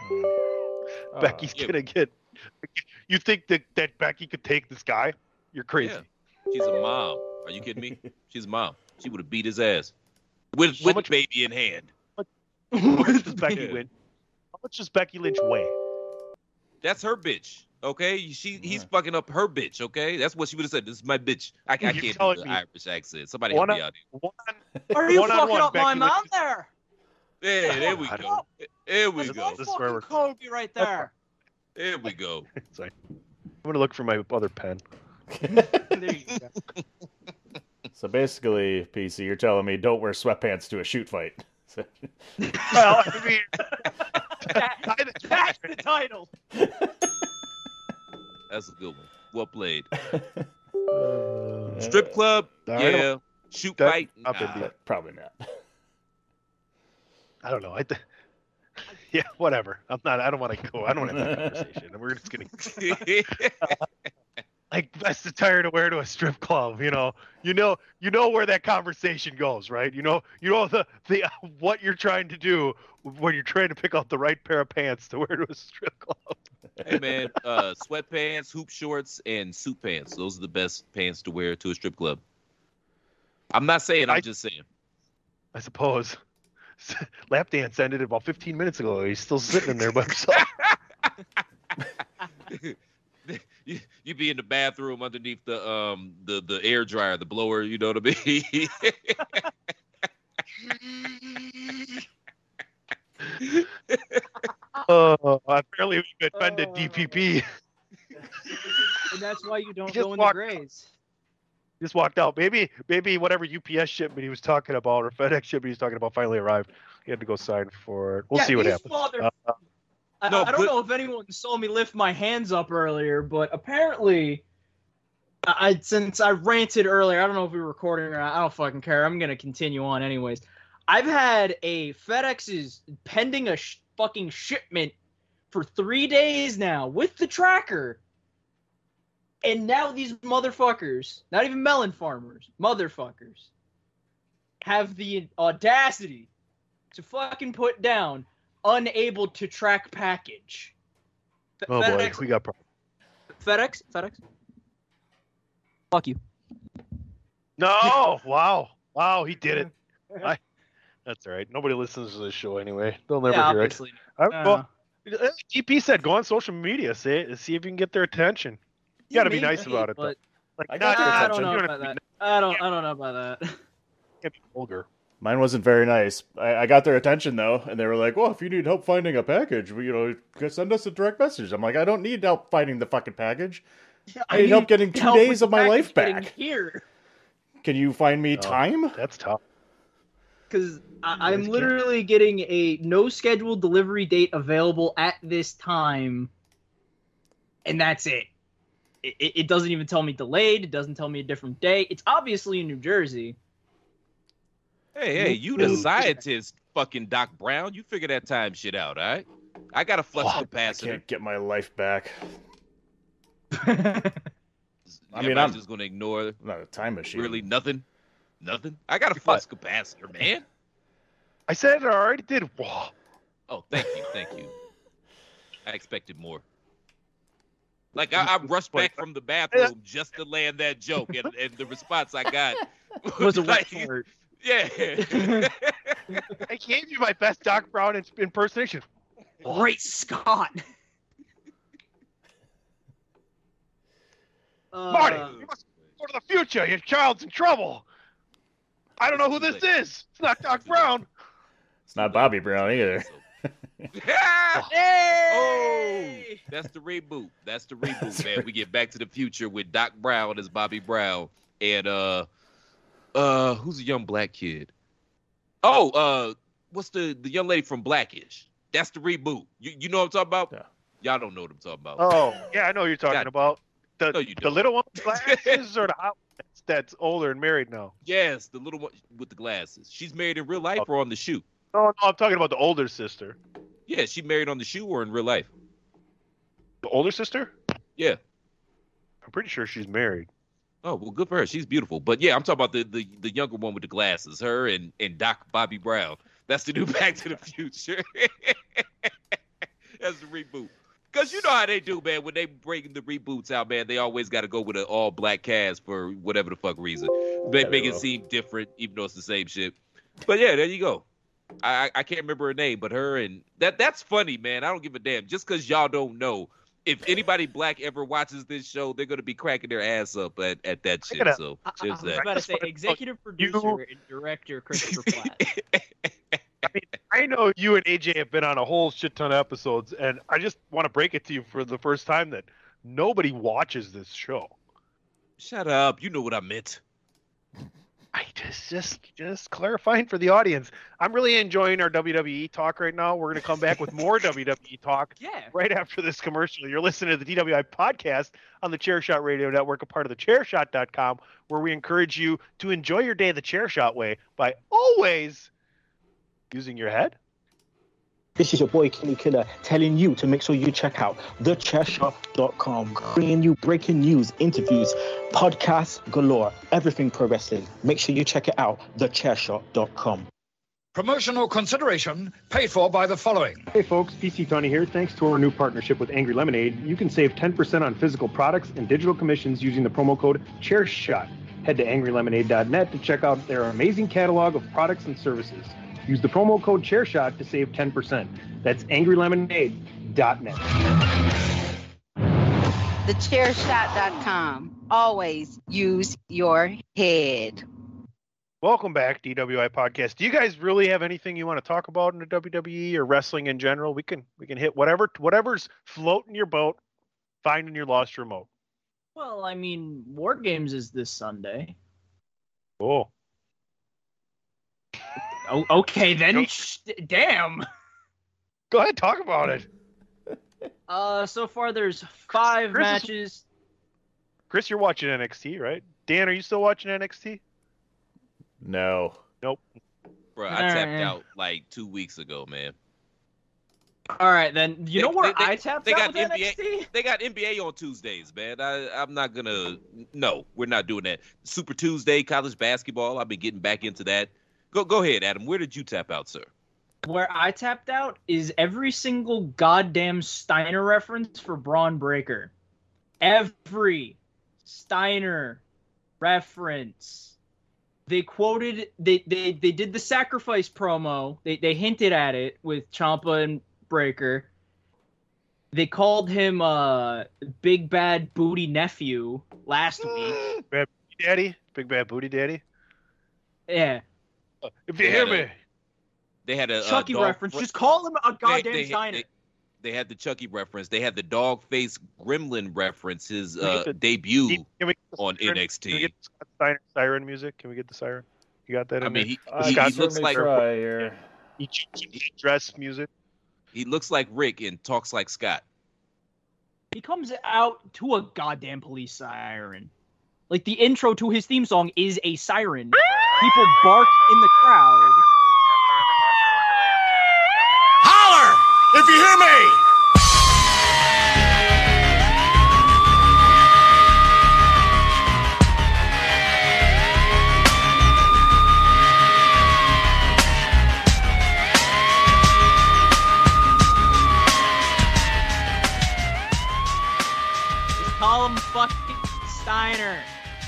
Becky's gonna get. You think that Becky could take this guy? You're crazy. Yeah. She's a mom. Are you kidding me? She's a mom. She would have beat his ass with baby in hand. How much does Becky win? How much does Becky Lynch weigh? That's her bitch. Okay, he's fucking up her bitch. Okay, that's what she would have said. This is my bitch. I can't do the Irish accent. Somebody help me out here. Are you fucking up my mom there? Yeah, there we go. There we go. This is where we're Kobe right there. There we go. Sorry. I'm gonna look for my other pen. There you go. So basically, PC, you're telling me don't wear sweatpants to a shoot fight. Well, I mean, that's the title. That's a good one. Well played. Strip club, yeah. Shoot fight, probably not. I don't know. Yeah, whatever. I don't want to go. I don't want to have that conversation. We're just gonna. Like that's the tire to wear to a strip club. You know where that conversation goes, right? You know the what you're trying to do when you're trying to pick out the right pair of pants to wear to a strip club. Hey man, sweatpants, hoop shorts, and suit pants. Those are the best pants to wear to a strip club. I'm not saying. I'm just saying. I suppose. Lap dance ended about 15 minutes ago. He's still sitting in there by himself. You be in the bathroom underneath the air dryer, the blower. You know what I mean? I barely offended DPP. And that's why you don't go in the grays. Just walked out. Maybe whatever UPS shipment he was talking about or FedEx shipment he was talking about finally arrived. He had to go sign for it. We'll see what happens. I don't know if anyone saw me lift my hands up earlier, but apparently, since I ranted earlier, I don't know if we were recording or not. I don't fucking care. I'm going to continue on anyways. I've had a FedEx's pending a fucking shipment for 3 days now with the tracker. And now these motherfuckers, not even melon farmers, motherfuckers, have the audacity to fucking put down unable to track package. Oh FedEx, boy, we got problems. FedEx. Fuck you. No, wow, he did it. That's all right. Nobody listens to this show anyway. They'll never hear it. Well, GP said go on social media, see if you can get their attention. You got to be nice about it, though. Like, I don't know about that. I don't know about that. Can't be vulgar. Mine wasn't very nice. I got their attention though, and they were like, "Well, if you need help finding a package, send us a direct message." I'm like, "I don't need help finding the fucking package. I need help getting 2 days of my life back. Here. Can you find me time?" That's tough. Because I'm literally getting a no scheduled delivery date available at this time, and that's it. It doesn't even tell me delayed. It doesn't tell me a different day. It's obviously in New Jersey. Hey, you the scientist, fucking Doc Brown. You figure that time shit out, all right? I got a flux capacitor. I can't get my life back. I mean, I'm just going to ignore. Not a time machine. Really, nothing. I got a flux capacitor, man. I said it already did. Whoa. Oh, thank you. I expected more. Like I rushed back from the bathroom just to land that joke, and the response I got Was a like, wet fart. yeah. I gave you my best Doc Brown impersonation. Great Scott. Marty, you must go to the future. Your child's in trouble. I don't know who this is. It's not Doc Brown. It's not Bobby Brown either. Oh, that's the reboot. That's the reboot, man. We get Back to the Future with Doc Brown as Bobby Brown, and who's a young black kid? Oh, what's the young lady from Blackish? That's the reboot. You know what I'm talking about? Yeah. Y'all don't know what I'm talking about. Oh, yeah, I know what you're talking about. No, you The don't. little one with glasses or the hot one that's older and married now? Yes, the little one with the glasses. She's married in real life or on the shoe? No, I'm talking about the older sister. Yeah, she married on the shoe or in real life? The older sister? Yeah. I'm pretty sure she's married. Oh, well, good for her. She's beautiful. But yeah, I'm talking about the younger one with the glasses. Her and Doc Bobby Brown. That's the new Back to the Future. That's the reboot. Because you know how they do, man. When they bring the reboots out, man, they always got to go with an all-black cast for whatever the fuck reason. They make it seem different, even though it's the same shit. But yeah, there you go. I can't remember her name, but her and that's funny, man. I don't give a damn. Just because y'all don't know, if anybody black ever watches this show, they're gonna be cracking their ass up at that shit. So just I was that. about to say, executive producer and director Christopher Platt. I mean, I know you and AJ have been on a whole shit ton of episodes, and I just want to break it to you for the first time that nobody watches this show. Shut up. You know what I meant. I just clarifying for the audience. I'm really enjoying our WWE talk right now. We're going to come back with more WWE talk right after this commercial. You're listening to the DWI podcast on the Chairshot Radio Network, a part of the Chairshot.com, where we encourage you to enjoy your day the Chairshot way by always using your head. This is your boy Kenny Killer telling you to make sure you check out thechairshot.com, bringing you breaking news, interviews, podcasts galore, everything pro wrestling. Make sure you check it out, thechairshot.com. Promotional consideration paid for by the following. Hey folks, PC Tony here. Thanks to our new partnership with Angry Lemonade, you can save 10% on physical products and digital commissions using the promo code ChairShot. Head to angrylemonade.net to check out their amazing catalog of products and services. Use the promo code ChairShot to save 10%. That's angrylemonade.net. Thechairshot.com. Always use your head. Welcome back, DWI Podcast. Do you guys really have anything you want to talk about in the WWE or wrestling in general? We can hit whatever's floating your boat, finding your lost remote. Well, I mean, War Games is this Sunday. Oh. Oh, okay, then. Damn. Go ahead, talk about it. So far there's 5 matches. Chris, you're watching NXT, right? Dan, are you still watching NXT? No. Nope. Bro, I tapped out like 2 weeks ago, man. All right, then. You know where I tapped out with NBA, NXT? They got NBA on Tuesdays, man. I'm not gonna. No, we're not doing that. Super Tuesday, college basketball. I've been getting back into that. Go ahead, Adam. Where did you tap out, sir? Where I tapped out is every single goddamn Steiner reference for Braun Breaker. Every Steiner reference. They quoted, they did the sacrifice promo. They hinted at it with Ciampa and Breaker. They called him Big Bad Booty Nephew last week. Bad Booty Daddy? Big Bad Booty Daddy? Yeah. If you hear me. They had a Chucky reference. Just call him a goddamn Steiner. They had the Chucky reference. They had the dog-faced gremlin reference, his debut on NXT. Can we get the Steiner siren music? Can we get the siren? You got that? I mean, he looks like he dress music. He looks like Rick and talks like Scott. He comes out to a goddamn police siren. Like, the intro to his theme song is a siren. People bark in the crowd. Holler if you hear me! Steiner.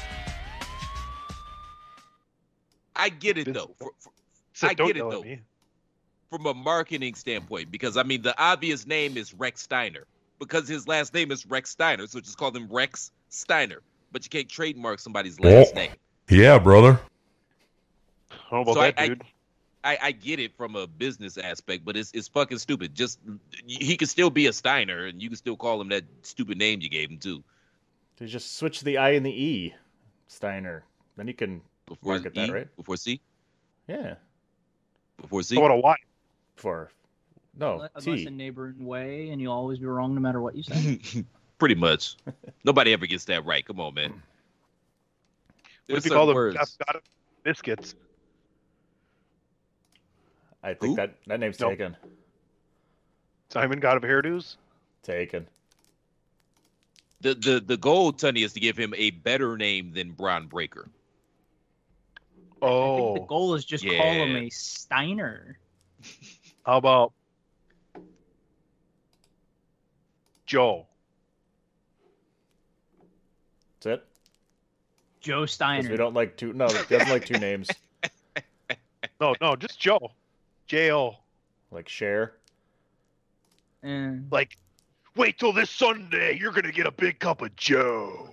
I get it though. I get it though. From a marketing standpoint, because I mean the obvious name is Rex Steiner because his last name is Rex Steiner, so just call him Rex Steiner. But you can't trademark somebody's last name. Yeah, brother. How about So that, dude? I get it from a business aspect, but it's fucking stupid. Just he could still be a Steiner, and you can still call him that stupid name you gave him too. To just switch the I and the E, Steiner. Then you can market that, right? Before C? Yeah. Before C? What a Y? For no Unless T. a neighboring way, and you'll always be wrong no matter what you say. Pretty much. Nobody ever gets that right. Come on, man. What if There's you call certain them words. Jeff Gotta biscuits? I think that name's Nope. taken. Simon God of Hairdos? Taken. The goal, Tunney, is to give him a better name than Braun Breaker. I Oh, think the goal is just call him a Steiner. how about Joe? That's it. Joe 'Cause Steiner. we don't like two. No, he doesn't like two names. No, just Joe. J-O. Like Cher. Like, wait till this Sunday. You're going to get a big cup of Joe.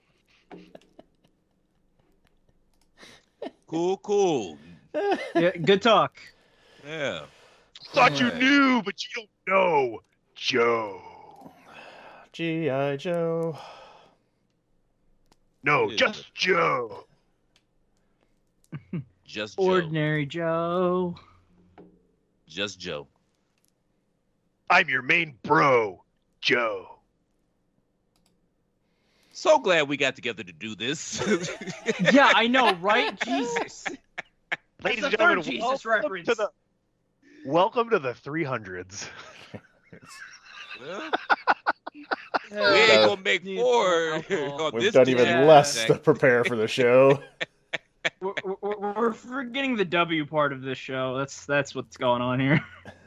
Cool. Yeah, good talk. Yeah. Thought you Alright. knew, but you don't know. Joe. G.I. Joe. No, Yeah. just Joe. Just Joe. Ordinary Joe. Just Joe. I'm your main bro, Joe. So glad we got together to do this. Yeah, I know, right? Jesus. Ladies the and gentlemen, third Jesus reference. Welcome to the 300s. We ain't gonna make more. on We've this done even today. less to prepare for the show. We're forgetting the W part of this show. That's what's going on here.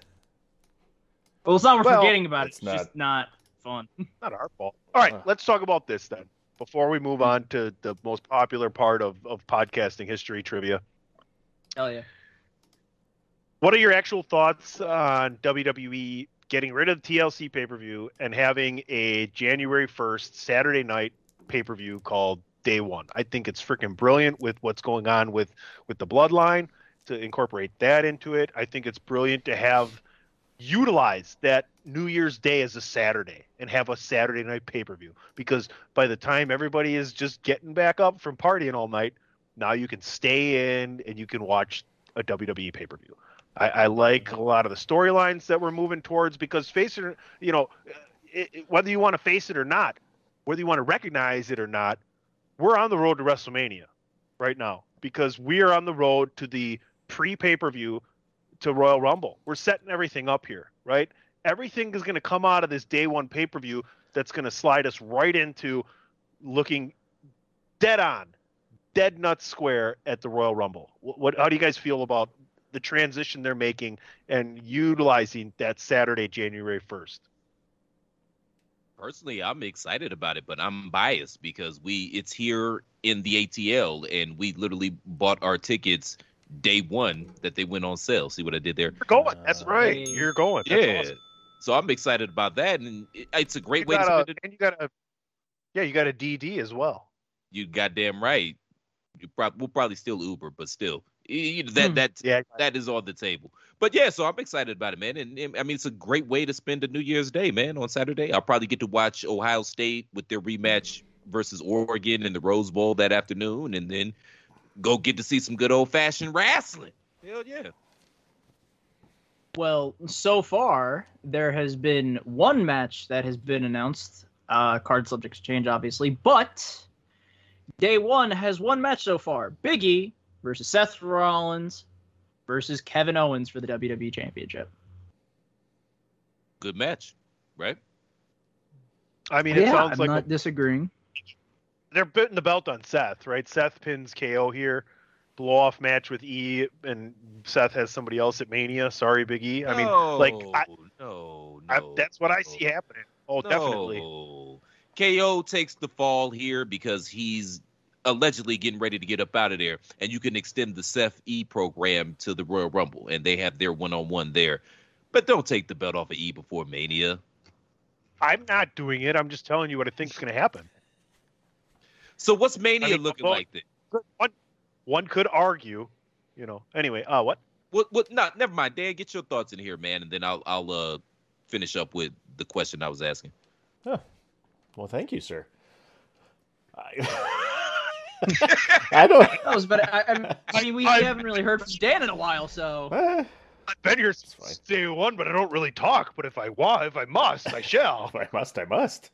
Well, it's not we're Well, forgetting about it. it's It's just not fun. Not our fault. All right, let's talk about this then. Before we move on to the most popular part of podcasting history trivia. Hell yeah. What are your actual thoughts on WWE getting rid of the TLC pay-per-view and having a January 1st Saturday night pay-per-view called Day One? I think it's freaking brilliant with what's going on with the Bloodline to incorporate that into it. I think it's brilliant to utilize that New Year's Day as a Saturday and have a Saturday night pay-per-view, because by the time everybody is just getting back up from partying all night, now you can stay in and you can watch a WWE pay-per-view. I like a lot of the storylines that we're moving towards, because face it, whether you want to face it or not, whether you want to recognize it or not, we're on the road to WrestleMania right now, because we are on the road to the pre-pay-per-view to Royal Rumble. We're setting everything up here, right? Everything is going to come out of this Day One pay-per-view that's going to slide us right into looking dead nuts square at the Royal Rumble. How do you guys feel about the transition they're making and utilizing that Saturday, January 1st? Personally, I'm excited about it, but I'm biased because it's here in the ATL, and we literally bought our tickets day one that they went on sale. See what I did there? You're going. That's right. You're going. That's Yeah. awesome. So I'm excited about that, and it's a great You way to got spend it. and you got a DD as well. You goddamn right. We'll probably still Uber, but still, that is on the table. But yeah, so I'm excited about it, man. And I mean, it's a great way to spend a New Year's Day, man. On Saturday, I'll probably get to watch Ohio State with their rematch versus Oregon in the Rose Bowl that afternoon, and then go get to see some good old fashioned wrestling. Hell yeah. Well, so far there has been one match that has been announced. Card subjects change, obviously, but Day One has one match so far: Big E versus Seth Rollins versus Kevin Owens for the WWE Championship. Good match, right? I mean, it sounds I'm like not disagreeing. they're putting the belt on Seth, right? Seth pins KO here. Blow off match with E, and Seth has somebody else at Mania. Sorry, Big E. I mean, No, like, no, that's what I see happening. Oh, definitely. No. KO takes the fall here because he's allegedly getting ready to get up out of there, and you can extend the Seth E program to the Royal Rumble, and they have their one-on-one there. But don't take the belt off of E before Mania. I'm not doing it. I'm just telling you what I think is going to happen. So what's Mania looking like then? One could argue, Anyway, what? What? No, never mind. Dan, get your thoughts in here, man, and then I'll finish up with the question I was asking. Oh. Well, thank you, sir. I don't. That was better. I mean, we haven't really heard from Dan in a while, so. I've been here since day one, but I don't really talk. But if I must, I shall. If I must.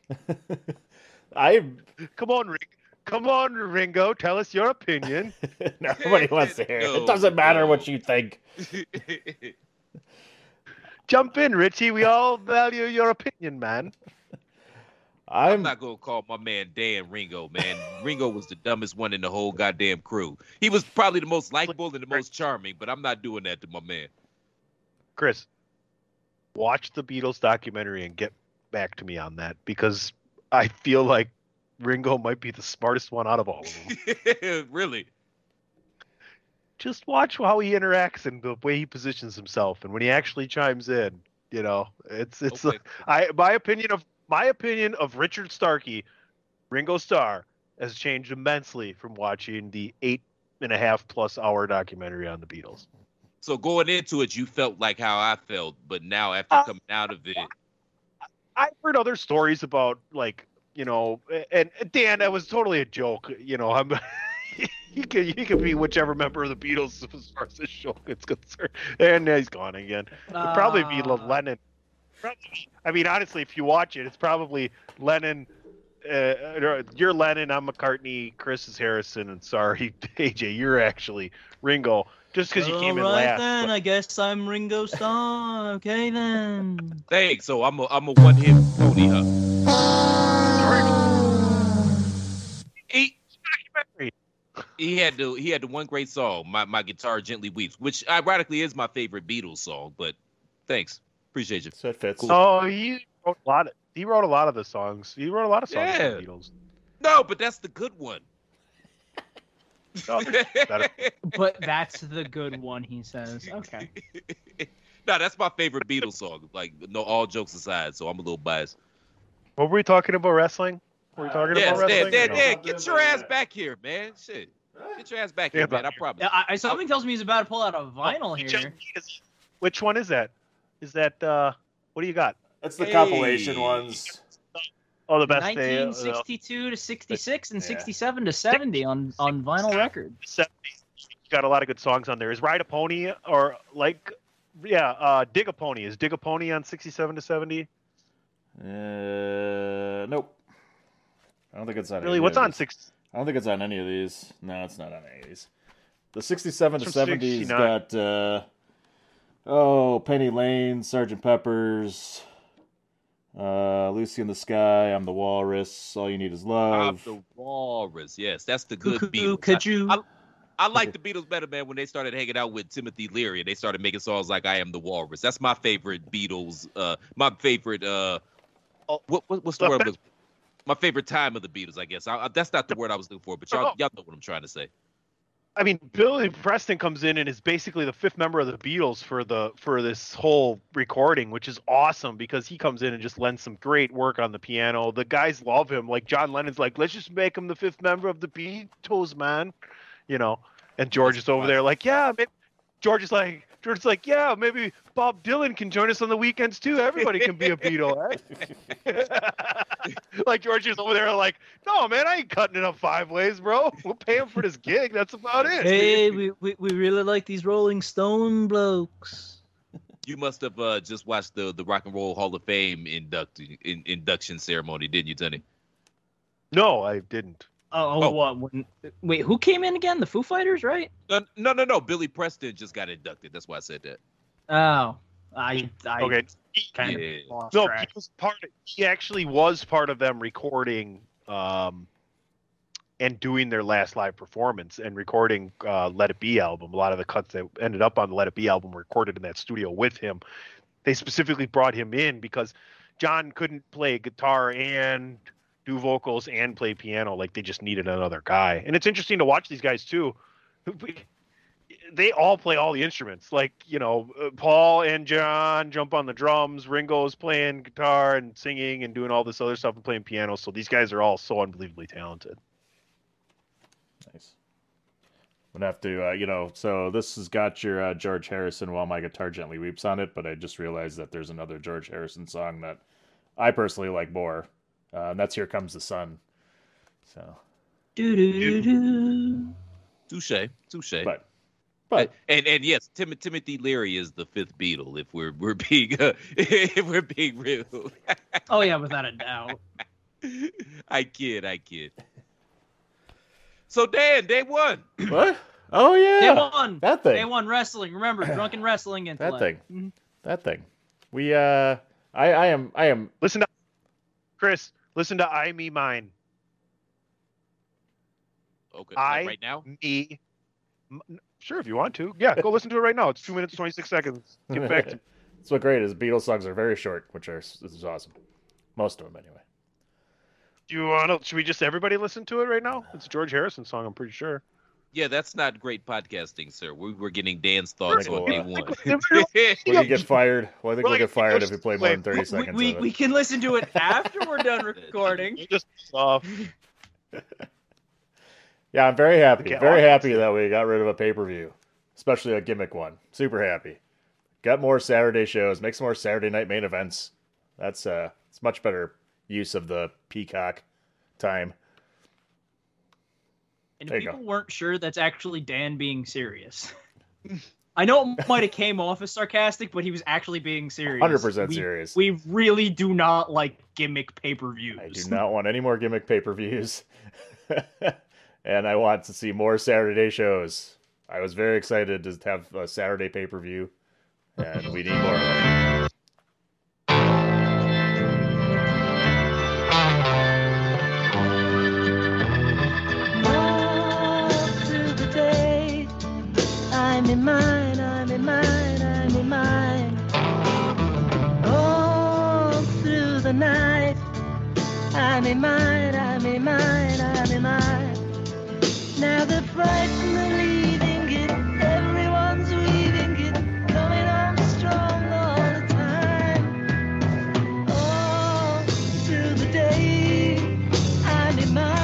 Come on, Ringo. Tell us your opinion. Nobody wants to hear it. It doesn't matter what you think. Jump in, Richie. We all value your opinion, man. I'm not going to call my man Dan Ringo, man. Ringo was the dumbest one in the whole goddamn crew. He was probably the most likable and the most charming, but I'm not doing that to my man. Chris, watch the Beatles documentary and get back to me on that, because I feel like Ringo might be the smartest one out of all of them. Really? Just watch how he interacts and the way he positions himself, and when he actually chimes in, it's okay. My opinion of Richard Starkey, Ringo Starr, has changed immensely from watching the 8.5+ hour documentary on the Beatles. So going into it, you felt like how I felt, but now after coming out of it, I've heard other stories about, and Dan, that was totally a joke. He could be whichever member of the Beatles as far as this show is concerned, and he's gone again. It'd probably be Lennon. I mean, honestly, if you watch it, it's probably Lennon. You're Lennon. I'm McCartney. Chris is Harrison. And sorry, AJ, you're actually Ringo. Just because you came in last. Then I guess I'm Ringo Starr. Okay then. Thanks. So I'm a one-hit pony, He had the one great song, My Guitar Gently Weeps, which ironically is my favorite Beatles song. But thanks. Appreciate you. So it fits. Cool. Oh, he wrote a lot of the songs. He wrote a lot of songs for the Beatles. No, but that's the good one. But that's the good one, he says. Okay. No, that's my favorite Beatles song. Like, no, all jokes aside, so I'm a little biased. What were we talking about, wrestling? Were we talking about wrestling? Dan, get your ass back here, man. Shit. Get your ass back here, man. I promise. Something tells me he's about to pull out a vinyl here. Which one is that? Is that, what do you got? That's the compilation ones. Oh, the best 1962 to 66 and 67 to 70 on vinyl record. 70. You got a lot of good songs on there. Is Ride a Pony or Dig a Pony? Is Dig a Pony on 67 to 70? Nope. I don't think it's on. Really, what's on 6? I don't think it's on any of these. No, it's not on any of these. The 67 to 70's got Penny Lane, Sgt. Pepper's, Lucy in the Sky, I'm the Walrus, All You Need Is Love. I'm the Walrus, yes, that's the good Beatles. Could you? I like the Beatles better, man, when they started hanging out with Timothy Leary and they started making songs like I Am the Walrus. That's my favorite Beatles. My favorite. What's the word? My favorite time of the Beatles, I guess. That's not the word I was looking for, but y'all know what I'm trying to say. I mean, Billy Preston comes in and is basically the fifth member of the Beatles for this whole recording, which is awesome because he comes in and just lends some great work on the piano. The guys love him. Like John Lennon's like, let's just make him the fifth member of the Beatles, man. And George is over there like, yeah. George is like, yeah, maybe Bob Dylan can join us on the weekends too. Everybody can be a Beatle, right? Like George is over there like, no, man, I ain't cutting it up 5 ways, bro. We'll pay him for this gig. That's about it. Hey, we really like these Rolling Stone blokes. You must have just watched the Rock and Roll Hall of Fame induction ceremony, didn't you, Tony? No, I didn't. What? Wait, who came in again? The Foo Fighters, right? No. Billy Preston just got inducted. That's why I said that. Oh, I okay. Kind of lost no, track. He actually was part of them recording and doing their last live performance and recording Let It Be album. A lot of the cuts that ended up on the Let It Be album were recorded in that studio with him. They specifically brought him in because John couldn't play guitar and do vocals and play piano. Like they just needed another guy. And it's interesting to watch these guys too. They all play all the instruments. Like, Paul and John jump on the drums. Ringo's playing guitar and singing and doing all this other stuff and playing piano. So these guys are all so unbelievably talented. Nice. I'm gonna have to, so this has got your George Harrison While My Guitar Gently Weeps on it, but I just realized that there's another George Harrison song that I personally like more. And that's Here Comes the Sun. So. Touche. But and yes, Timothy Leary is the fifth Beatle. If we're being if we're being real. Oh yeah, without a doubt. I kid. So Dan, day one. What? Oh yeah, Day one. That thing. Day one wrestling. Remember, drunken wrestling intellect. That thing. Mm-hmm. That thing. We I am. Listen to Chris. Listen to I Me Mine. Okay. I right now. Me. Sure, if you want to. Yeah, go listen to it right now. It's 2 minutes 26 seconds. Get back to. That's what great is. Beatles songs are very short, this is awesome. Most of them, anyway. Do you want to? Should we just everybody listen to it right now? It's a George Harrison song. I'm pretty sure. Yeah, that's not great podcasting, sir. We're getting Dan's thoughts on day one. Will you get fired? Well, I think we'll get fired if we play more than 30 seconds. We can listen to it after we're done recording. Just off. Yeah, I'm very happy. Okay, very happy that we got rid of a pay-per-view, especially a gimmick one. Super happy. Got more Saturday shows. Make some more Saturday night main events. That's it's much better use of the Peacock time. And if people weren't sure, that's actually Dan being serious. I know it might have came off as sarcastic, but he was actually being serious. 100% serious. We really do not like gimmick pay-per-views. I do not want any more gimmick pay-per-views. And I want to see more Saturday shows. I was very excited to have a Saturday pay-per-view, and we need more of them. I'm in mine. All through the night, I'm in mine. Now the frightened are leaving it, everyone's weaving it, coming on strong all the time. All through the day, I'm in mine.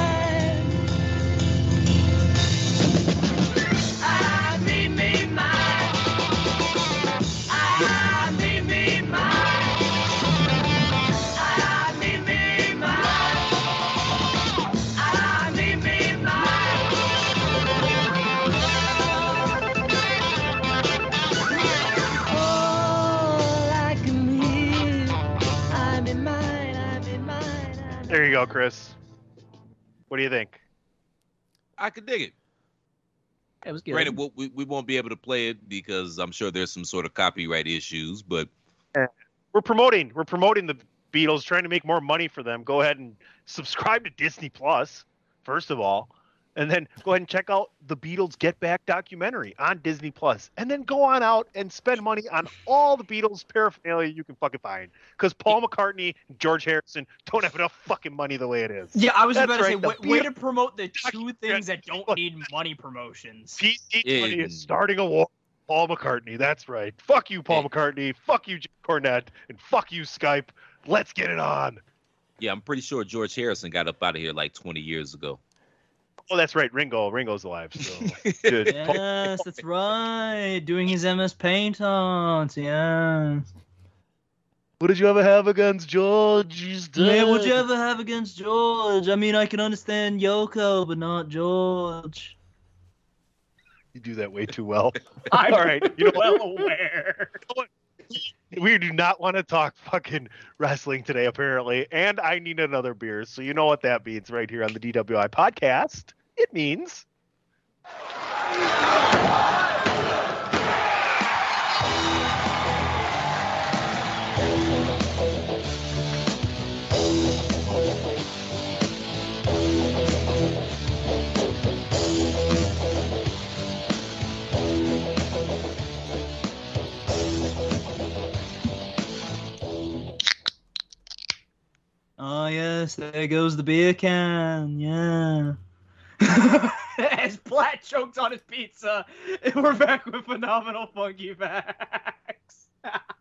There you go, Chris. What do you think? I could dig it. It was good. Granted, we won't be able to play it because I'm sure there's some sort of copyright issues, but We're promoting the Beatles, trying to make more money for them. Go ahead and subscribe to Disney Plus, first of all, and then go ahead and check out the Beatles Get Back documentary on Disney Plus, and then go on out and spend money on all the Beatles paraphernalia you can fucking find, because Paul McCartney and George Harrison don't have enough fucking money the way it is. Yeah, I was That's about to say, right, way to promote the two things that don't need money promotions. P.C. is starting a war. Paul McCartney, that's right. Fuck you, Paul McCartney. Fuck you, Jim Cornette, and fuck you, Skype. Let's get it on. yeah, I'm pretty sure George Harrison got up out of here like 20 years ago. Oh, that's right. Ringo's alive still. Good. Yes, that's right. Doing his MS Paint taunts, yeah. What did you ever have against George? He's dead. Yeah, what'd you ever have against George? I mean, I can understand Yoko, but not George. You do that way too well. I'm All right. You know well aware. We do not want to talk fucking wrestling today, apparently. And I need another beer. So you know what that means right here on the DWI podcast. It means... there goes the beer can. Yeah. As Platt chokes on his pizza, and we're back with Phenomenal Funky Facts.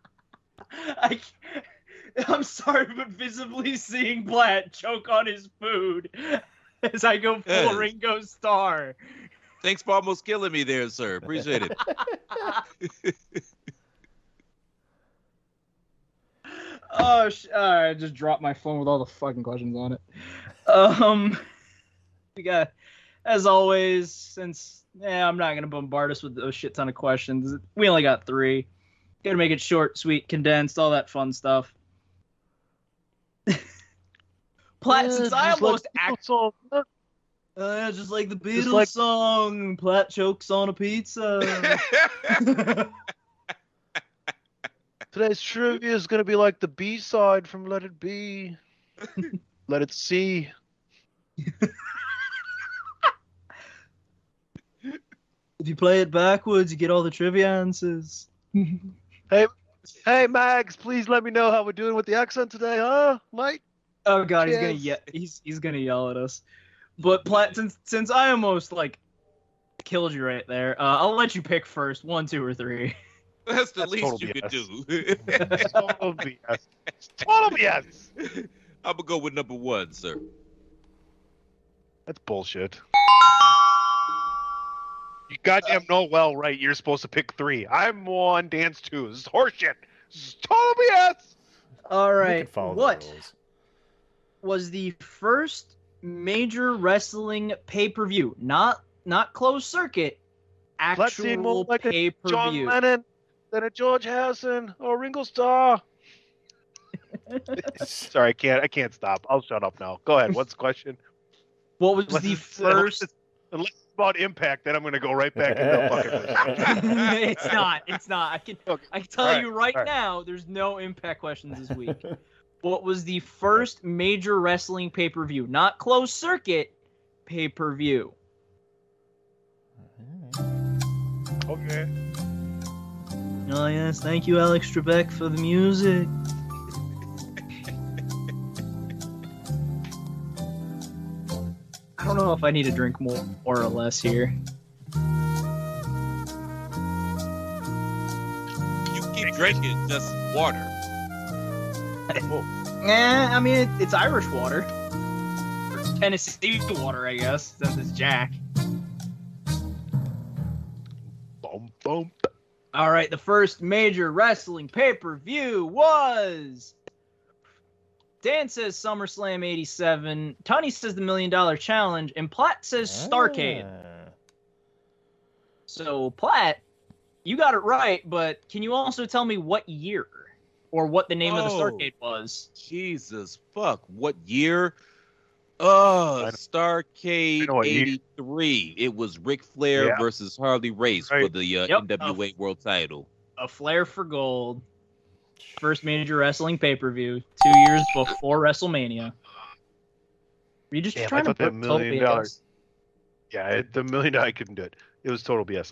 I'm sorry, but visibly seeing Platt choke on his food as I go full Ringo Starr. Thanks for almost killing me there, sir. Appreciate it. Oh, I just dropped my phone with all the fucking questions on it. We got, as always, since I'm not gonna bombard us with a shit ton of questions. We only got 3. Gotta make it short, sweet, condensed, all that fun stuff. Platt, since I almost just like the Beatles song, Platt chokes on a pizza. Today's trivia is going to be like the B-side from Let It Be. Let It See. If you play it backwards, you get all the trivia answers. Hey, Mags, please let me know how we're doing with the accent today, huh, mate? Oh God, Cheers. he's gonna yell at us. But Platt, since I almost killed you right there, I'll let you pick first, 1, 2, or 3. That's the least you could do. Total BS. Total BS. I'm gonna go with number 1, sir. That's bullshit. You goddamn know well, right? You're supposed to pick 3. I'm 1, Dan's 2. This is horseshit. This is total BS. All right. follow the What rules. was the first major wrestling pay-per-view? Not closed circuit. Let's see more Actual like a John pay-per-view. Lennon than a George Harrison or Ringo Starr. Sorry, I can't stop. I'll shut up now. Go ahead. What's the question? What was Unless the it's- first? Unless it's about Impact, then I'm going to go right back into fucking. It's not. I can tell All right, you right all right. now, there's no Impact questions this week. What was the first major wrestling pay-per-view? Not closed circuit pay-per-view. Okay. Oh yes, thank you, Alex Trebek, for the music. I don't know if I need to drink more or less here. You keep drinking just water. I mean, it's Irish water. Or it's Tennessee water, I guess, since it's Jack. Boom, boom. All right, the first major wrestling pay-per-view was... Dan says SummerSlam 87. Tony says the $1 Million Challenge. And Platt says Starrcade. So, Platt, you got it right, but can you also tell me what year? Or what the name of the Starrcade was? Jesus fuck. What year? Starrcade 83. It was Ric Flair versus Harley Race for the NWA World Title. A Flair for Gold. First major wrestling pay-per-view. 2 years before WrestleMania. Were you just trying to that put $1 total million. BS? Yeah, the $1 million, I couldn't do it. It was total BS.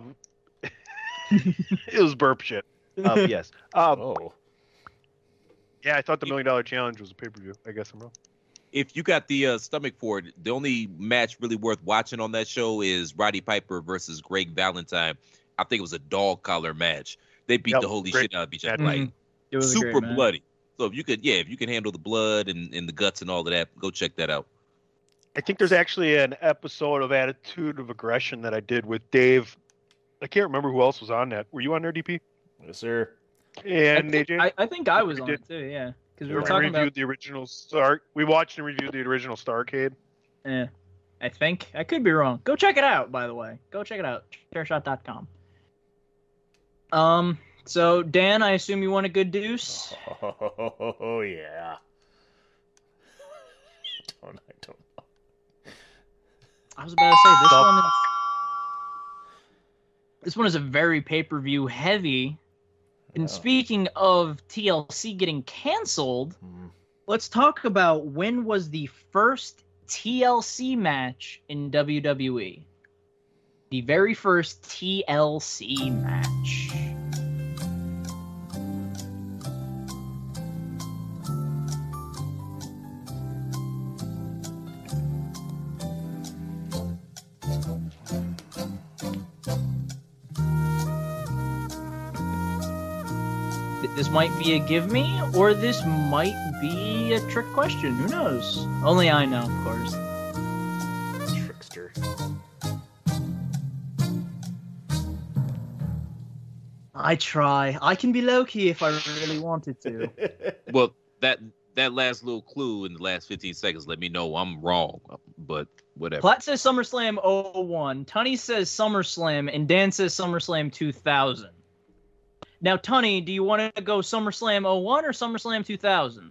It was burp shit. Yes. Yeah, I thought the $1 Million Challenge was a pay-per-view. I guess I'm wrong. If you got the stomach for it, the only match really worth watching on that show is Roddy Piper versus Greg Valentine. I think it was a dog collar match. They beat the holy shit out of each other. Like, It was a super great match. bloody. So if you can handle the blood and the guts and all of that, go check that out. I think there's actually an episode of Attitude of Aggression that I did with Dave. I can't remember who else was on that. Were you on there, DP? Yes, sir. And AJ? I think I was on it too, yeah. Because we were talking reviewed about... the original Star. We watched and reviewed the original Starrcade. Yeah, I think. I could be wrong. Go check it out, by the way. Go check it out. Chairshot.com. So, Dan, I assume you want a good deuce? Oh, yeah. I don't know. I was about to say, this one is a very pay-per-view heavy. And speaking of TLC getting canceled, let's talk about when was the first TLC match in WWE. The very first TLC match. This might be a give me, or this might be a trick question. Who knows? Only I know, of course. Trickster. I try. I can be low-key if I really wanted to. Well, that last little clue in the last 15 seconds let me know I'm wrong, but whatever. Platt says SummerSlam 01, Tunney says SummerSlam, and Dan says SummerSlam 2000. Now, Tunney, do you want to go SummerSlam 01 or SummerSlam 2000?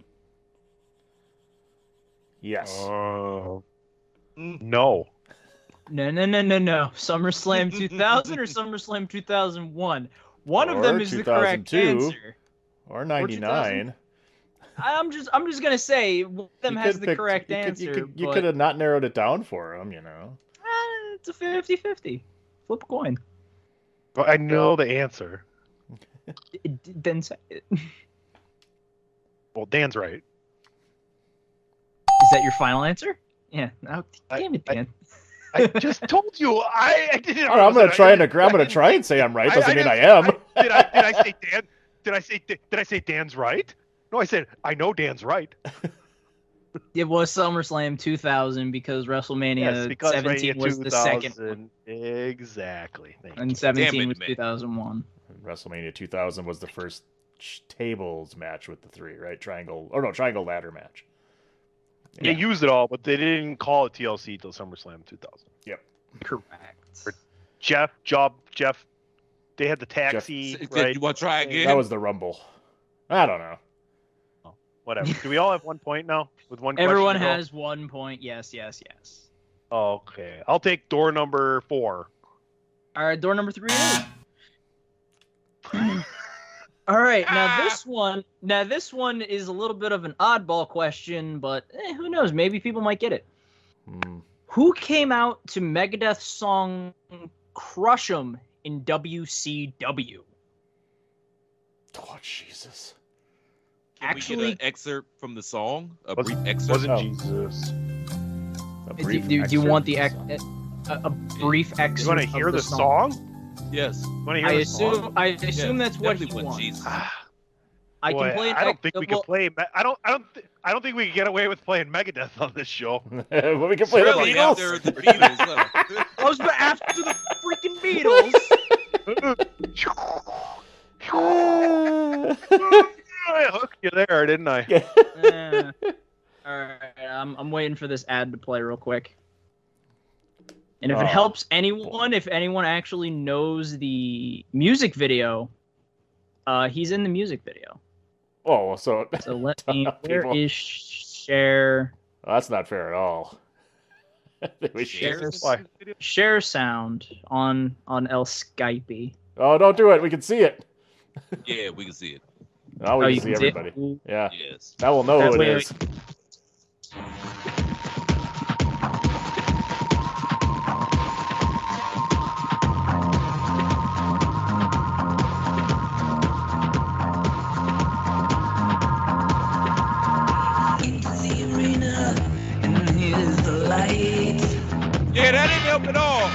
Yes. No. No. SummerSlam 2000 or SummerSlam 2001? One of them is the correct 2002, answer. Or 99. I'm just gonna say one of them has the correct answer. You but, could have not narrowed it down for him, you know. It's a 50-50. Flip a coin. Well, I know the answer. Then say it. Well, Dan's right. Is that your final answer? Yeah. No, damn it, Dan. I just told you. I didn't. I'm gonna try and say I'm right. Doesn't mean I am. Did I say Dan? Did I say Dan's right? No, I said I know Dan's right. It was SummerSlam 2000 because WrestleMania 17 was the second one. Exactly. And 17 was 2001. WrestleMania 2000 was the first tables match with the three, right? Triangle ladder match. They used it all, but they didn't call it TLC till SummerSlam 2000. Yep. Correct. Jeff, they had the taxi, right? You want to try again? That was the Rumble. I don't know. Whatever. Do we all have 1 point now? With one question Everyone to go? has 1 point. Yes. Okay. I'll take door number 4. All right, door number 3 it is. All right, now this one is a little bit of an oddball question, but who knows? Maybe people might get it. Who came out to Megadeth's song "Crush 'Em" in WCW? Oh Jesus! Can we get an excerpt from the song? A brief excerpt. Wasn't Jesus? Do you want the a brief excerpt? You want to hear the song? Yes. I assume that's what he wants. I Boy, can play. I don't think we can play. I don't think we can get away with playing Megadeth on this show. Well, we can play the Beatles. After the Beatles. I was after the freaking Beatles. I hooked you there, didn't I? All right, I'm waiting for this ad to play real quick. And if it helps anyone, if anyone actually knows the music video, he's in the music video. Oh, so let me. Where is share? Well, that's not fair at all. Share sound on El Skype. Oh, don't do it. We can see it. Yeah, we can see it. Now we can see everybody. Yeah. Yes. Now we'll know who it is. Yeah, that didn't help at all.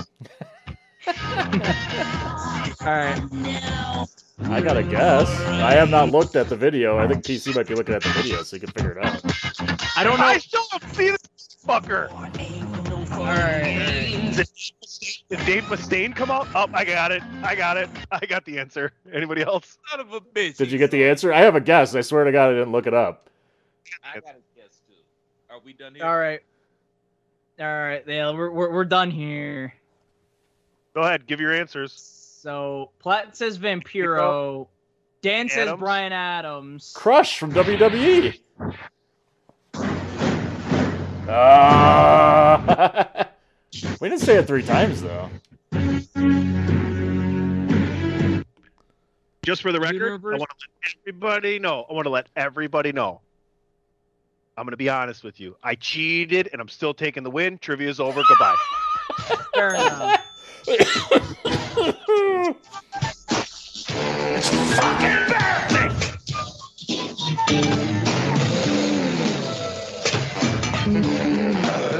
All right. I gotta guess. I have not looked at the video. I think PC might be looking at the video, so you can figure it out. I don't know. I still don't see this fucker. All right. Did Dave Mustaine come out? Oh, I got it. I got the answer. Anybody else? Son of a bitch. Did you get the answer? I have a guess. I swear to God, I didn't look it up. I got a guess too. Are we done here? All right. Yeah, we're done here. Go ahead, give your answers. So Platt says Vampiro. Dan says Bryan Adams. Crush from WWE. We didn't say it 3 times though. Just for the record, I want to let everybody know. I'm going to be honest with you. I cheated, and I'm still taking the win. Trivia's over. Goodbye. Fair enough. It's fucking embarrassing!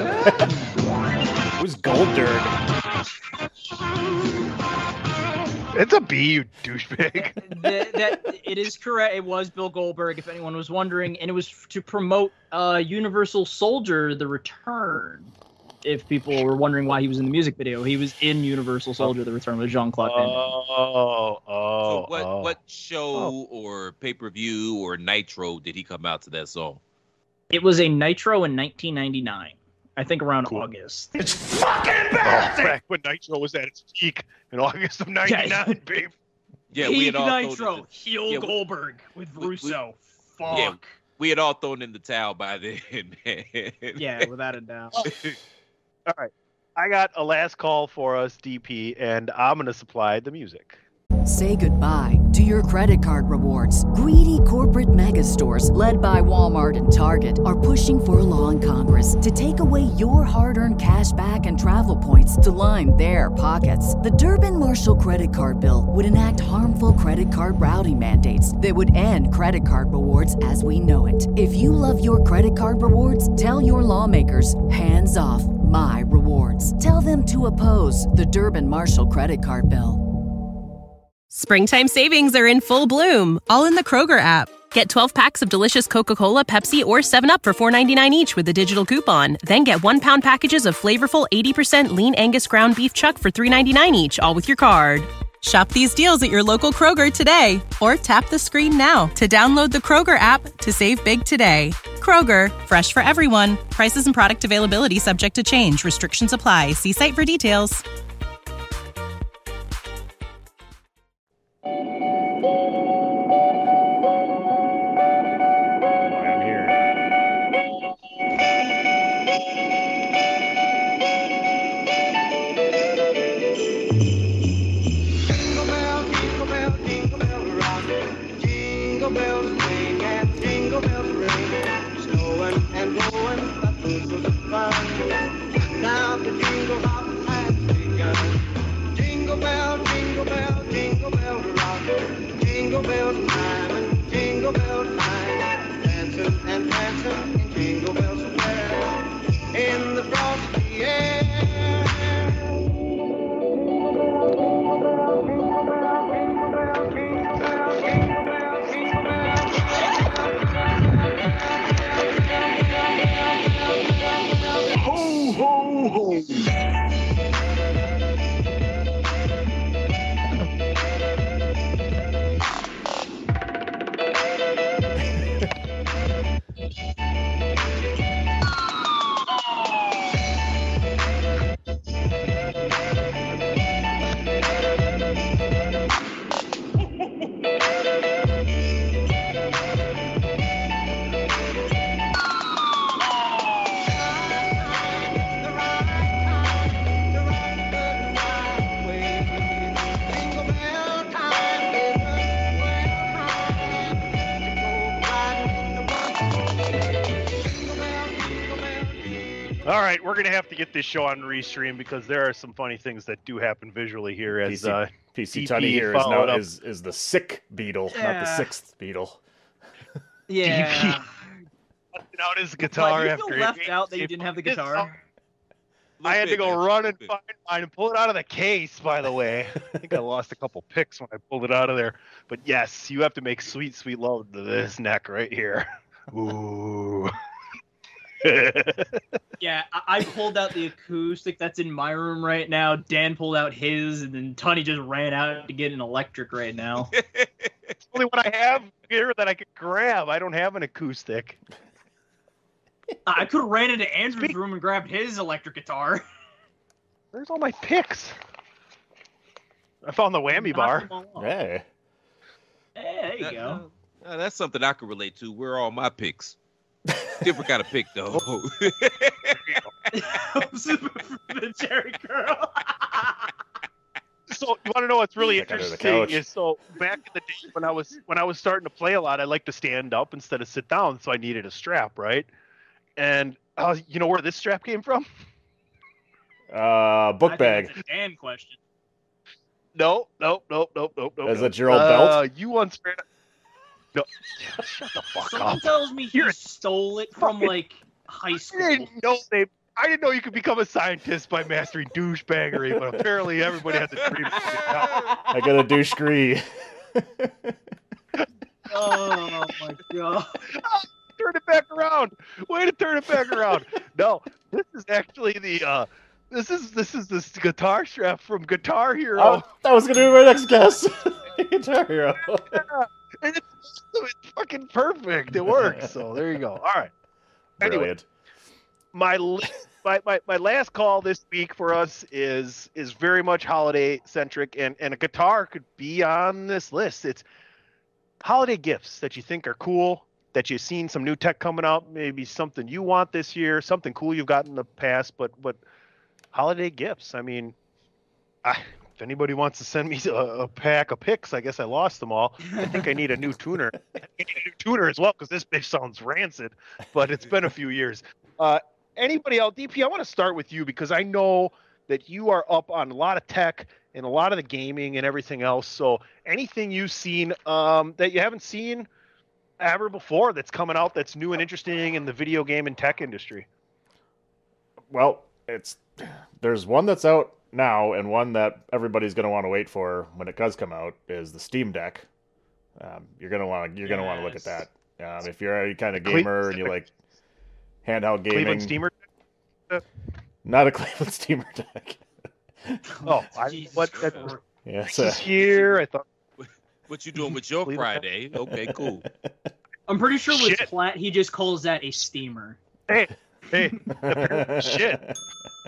Who's Goldberg? It's a B, you douchebag. That it is correct. It was Bill Goldberg, if anyone was wondering, and it was to promote Universal Soldier: The Return. If people were wondering why he was in the music video, he was in Universal Soldier: The Return with Jean-Claude Van Damme. So what show or pay-per-view or Nitro did he come out to that song? It was a Nitro in 1999. I think around August. It's fucking bad. Back when Nitro was at its peak in August of '99, babe. Yeah, Peak we had all Nitro, heel Goldberg with Russo. Fuck. Yeah, we had all thrown in the towel by then, man. Yeah, without a doubt. All right, I got a last call for us, DP, and I'm gonna supply the music. Say goodbye to your credit card rewards. Greedy corporate mega stores, led by Walmart and Target, are pushing for a law in Congress to take away your hard-earned cash back and travel points to line their pockets. The Durbin-Marshall credit card bill would enact harmful credit card routing mandates that would end credit card rewards as we know it. If you love your credit card rewards, tell your lawmakers, hands off my rewards. Tell them to oppose the Durbin-Marshall credit card bill. Springtime savings are in full bloom, all in the Kroger app. Get 12 packs of delicious Coca-Cola, Pepsi, or 7-Up for $4.99 each with a digital coupon. Then get 1-pound packages of flavorful 80% lean Angus ground beef chuck for $3.99 each, all with your card. Shop these deals at your local Kroger today, or tap the screen now to download the Kroger app to save big today. Kroger, fresh for everyone. Prices and product availability subject to change. Restrictions apply. See site for details. Jingle bells ring and jingle bells ring, snowing and blowing, the bushels of fun. Now the jingle hop has begun. Jingle bell, jingle bell, jingle bell rock. Jingle bell time and jingle bell time. Dancing and dancing in Jingle Bell Square. In the frosty air. Ho, ho, ho. All right, we're gonna have to get this show on Restream because there are some funny things that do happen visually here. As PC DP Tunney here followed up. is the sick Beetle, not the sixth Beetle. Yeah. DP busting out his guitar you after feel he left made out that you it. didn't have the guitar. I had to go man. run and find mine and pull it out of the case, by the way. I think I lost a couple picks when I pulled it out of there. But yes, you have to make sweet, sweet love to this neck right here. Ooh. Yeah, I pulled out the acoustic that's in my room right now. Dan pulled out his, and then Tony just ran out to get an electric right now. It's only what I have here that I could grab. I don't have an acoustic. I could have ran into Andrew's room and grabbed his electric guitar. Where's all my picks? I found the whammy bar. Hey. Hey, there you go. That's something I can relate to. Where are all my picks? Different kind of pick, though. The Jerry Curl. So you want to know what's really Back under the interesting couch. is so back in the day when I was starting to play a lot, I liked to stand up instead of sit down, so I needed a strap, right? And you know where this strap came from? Book bag. That's a Dan question. No. Is it your old belt? You once ran. No, shut the fuck Someone up. tells me he stole it from like high I school. didn't know I didn't know you could become a scientist by mastering douchebaggery, but apparently everybody has a dream. I got a douche-gree. Oh my god. Turn it back around. Way to turn it back around. No, this is actually the this is this guitar strap from Guitar Hero. Oh, that was gonna be my next guess. Guitar Hero. And it's fucking perfect. It works. So there you go. All right. Anyway, Brilliant. my last call this week for us is very much holiday centric, and a guitar could be on this list. It's holiday gifts that you think are cool, that you've seen some new tech coming out, maybe something you want this year, something cool you've got in the past, but holiday gifts. I mean, if anybody wants to send me a pack of picks, I guess I lost them all. I think I need a new tuner. I need a new tuner as well, because this bitch sounds rancid, but it's been a few years. Anybody else? DP, I want to start with you, because I know that you are up on a lot of tech and a lot of the gaming and everything else. So anything you've seen that you haven't seen ever before that's coming out that's new and interesting in the video game and tech industry? Well, there's one that's out now, and one that everybody's going to want to wait for when it does come out is the Steam Deck. You're going to want to look at that. If you're a kind of gamer and you like handheld gaming. Cleveland Steamer? Not a Cleveland Steamer Deck. Oh, Yeah, this here. I thought. What you doing with your Friday? Okay, cool. I'm pretty sure with Platt, he just calls that a steamer. Hey, shit.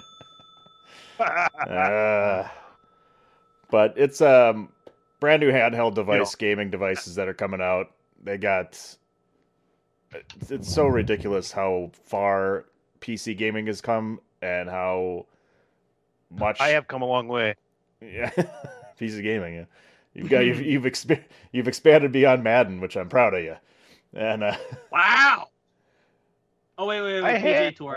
But it's brand new handheld device, gaming devices that are coming out. It's so ridiculous how far PC gaming has come and how much I have come a long way. Yeah, PC gaming. Yeah. You've expanded beyond Madden, which I'm proud of you. And wow. Oh wait, PGA Tour.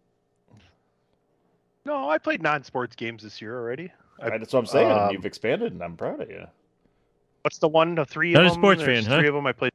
No, I played non-sports games this year already. That's what I'm saying. You've expanded, and I'm proud of you. What's the one, the three Not of a them? sports There's fan, huh? three of them I played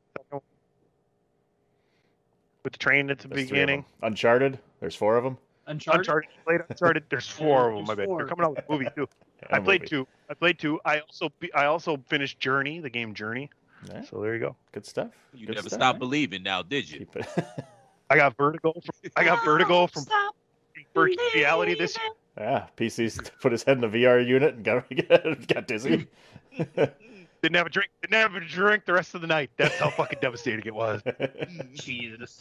with the train at the beginning. Uncharted. There's 4 of them. Uncharted. Played Uncharted. There's 4 of them. There's My bad. 4. They're coming out with a movie too. I played 2. I also finished Journey, the game Journey. Yeah. So there you go. Good stuff. You Good never stuff, stopped man. believing now, did you? I got vertigo from virtual reality this year. Yeah, PC's put his head in the VR unit and got dizzy. Didn't have a drink the rest of the night. That's how fucking devastating it was. Jesus.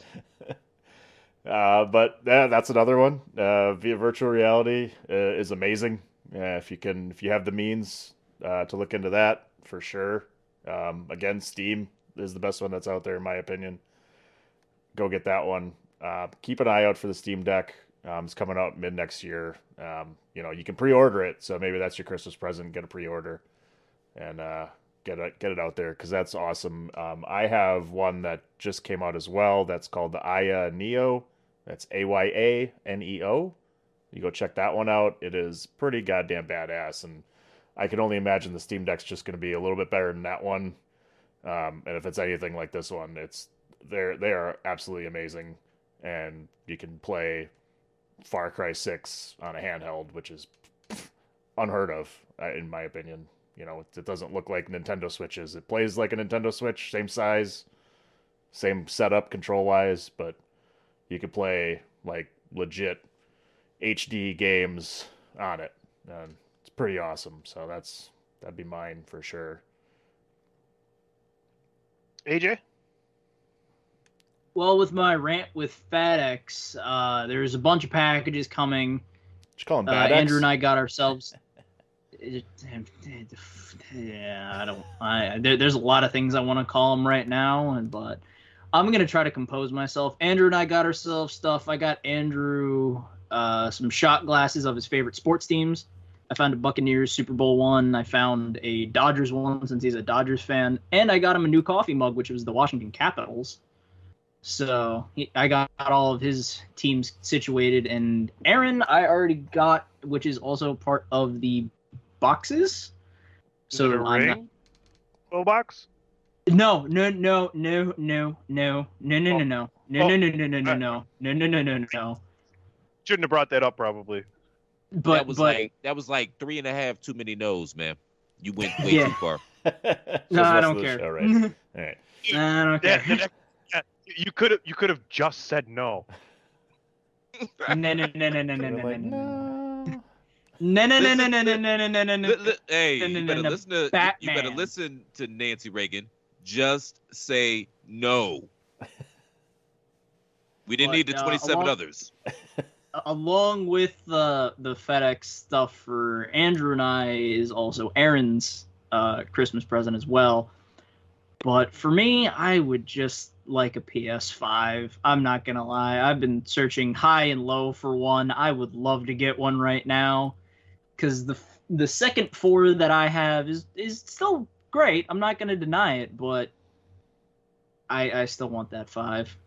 But that's another one. Via virtual reality is amazing. If you have the means to look into that, for sure. Again, Steam is the best one that's out there in my opinion. Go get that one. Keep an eye out for the Steam Deck. It's coming out mid next year. You can pre-order it, so maybe that's your Christmas present. Get a pre-order and get it out there, because that's awesome. I have one that just came out as well. That's called the Aya Neo. That's AYANEO. You go check that one out. It is pretty goddamn badass, and I can only imagine the Steam Deck's just going to be a little bit better than that one. And if it's anything like this one, they are absolutely amazing, and you can play Far Cry 6 on a handheld, which is unheard of, in my opinion. It doesn't look like Nintendo Switches. It plays like a Nintendo Switch, same size, same setup control-wise, but you can play like legit HD games on it. And it's pretty awesome. So that'd be mine for sure. AJ? Well, with my rant with FedEx, there's a bunch of packages coming. Did you call them FedEx? Andrew and I got ourselves. There's a lot of things I want to call them right now, but I'm gonna try to compose myself. Andrew and I got ourselves stuff. I got Andrew some shot glasses of his favorite sports teams. I found a Buccaneers Super Bowl one. I found a Dodgers one since he's a Dodgers fan, and I got him a new coffee mug, which was the Washington Capitals. So I got all of his teams situated, and Aaron I already got, which is also part of the boxes. So Is it a ring? Full box? No. Shouldn't have brought that up, probably. But that was like 3.5 too many no's, man. You went way Yeah. too far. No, I don't Just listen to the care. show, right? All right. I don't care. Yeah, you could have just said no. No. Hey, you better no, listen to Batman. Nancy Reagan. Just say no. We didn't But, need the 27 along- others. Along with the FedEx stuff for Andrew and I is also Aaron's Christmas present as well. But for me, I would just like a PS5. I'm not going to lie. I've been searching high and low for one. I would love to get one right now because the second 4 that I have is still great. I'm not going to deny it, but I still want that 5.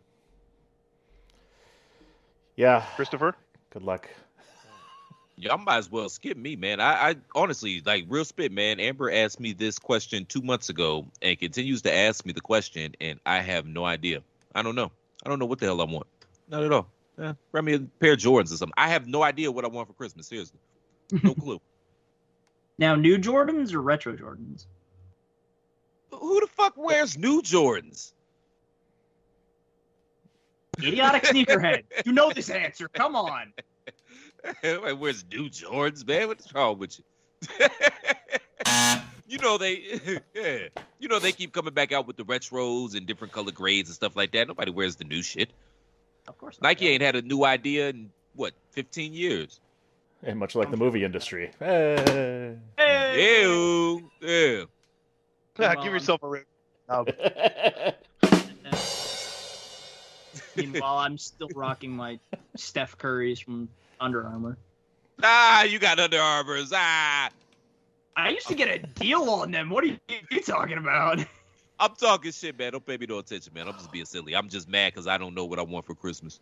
Yeah. Christopher? Good luck. Y'all might as well skip me, man. I honestly, like, real spit, man. Amber asked me this question 2 months ago and continues to ask me the question, and I have no idea. I don't know. I don't know what the hell I want. Not at all. Grab me a pair of Jordans or something. I have no idea what I want for Christmas. Seriously. No clue. Now, new Jordans or retro Jordans? Who the fuck wears new Jordans? Idiotic sneakerhead. You know this answer. Come on. Everybody wears new Jordans, man. What's wrong with you? You know they keep coming back out with the retros and different color grades and stuff like that. Nobody wears the new shit. Of course not. Nike ain't had a new idea in 15 years. And much like the movie industry. Hey. Ew. Yeah. Give yourself a rip. Meanwhile, I'm still rocking my Steph Curry's from Under Armour. You got Under Armours. I used to get a deal on them. What are you talking about? I'm talking shit, man. Don't pay me no attention, man. I'm just being silly. I'm just mad because I don't know what I want for Christmas.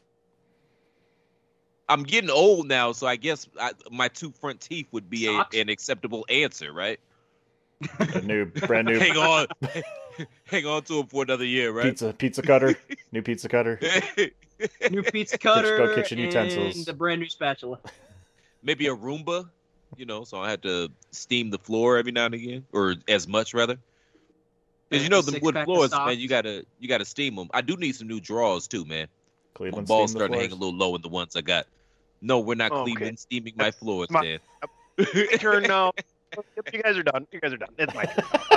I'm getting old now, so I guess my 2 front teeth would be an acceptable answer, right? Brand new. Hang on to them for another year, right? Pizza cutter. New pizza cutter. New pizza cutter. Kitchen utensils. And a brand new spatula. Maybe a Roomba, so I had to steam the floor every now and again, or as much rather. Because the wood floors, man, you gotta steam them. I do need some new drawers too, man. Cleveland My balls steam the starting to hang a little low in the ones I got. No, we're not Cleveland steaming my floors, Dan. Turn now. You guys are done. It's my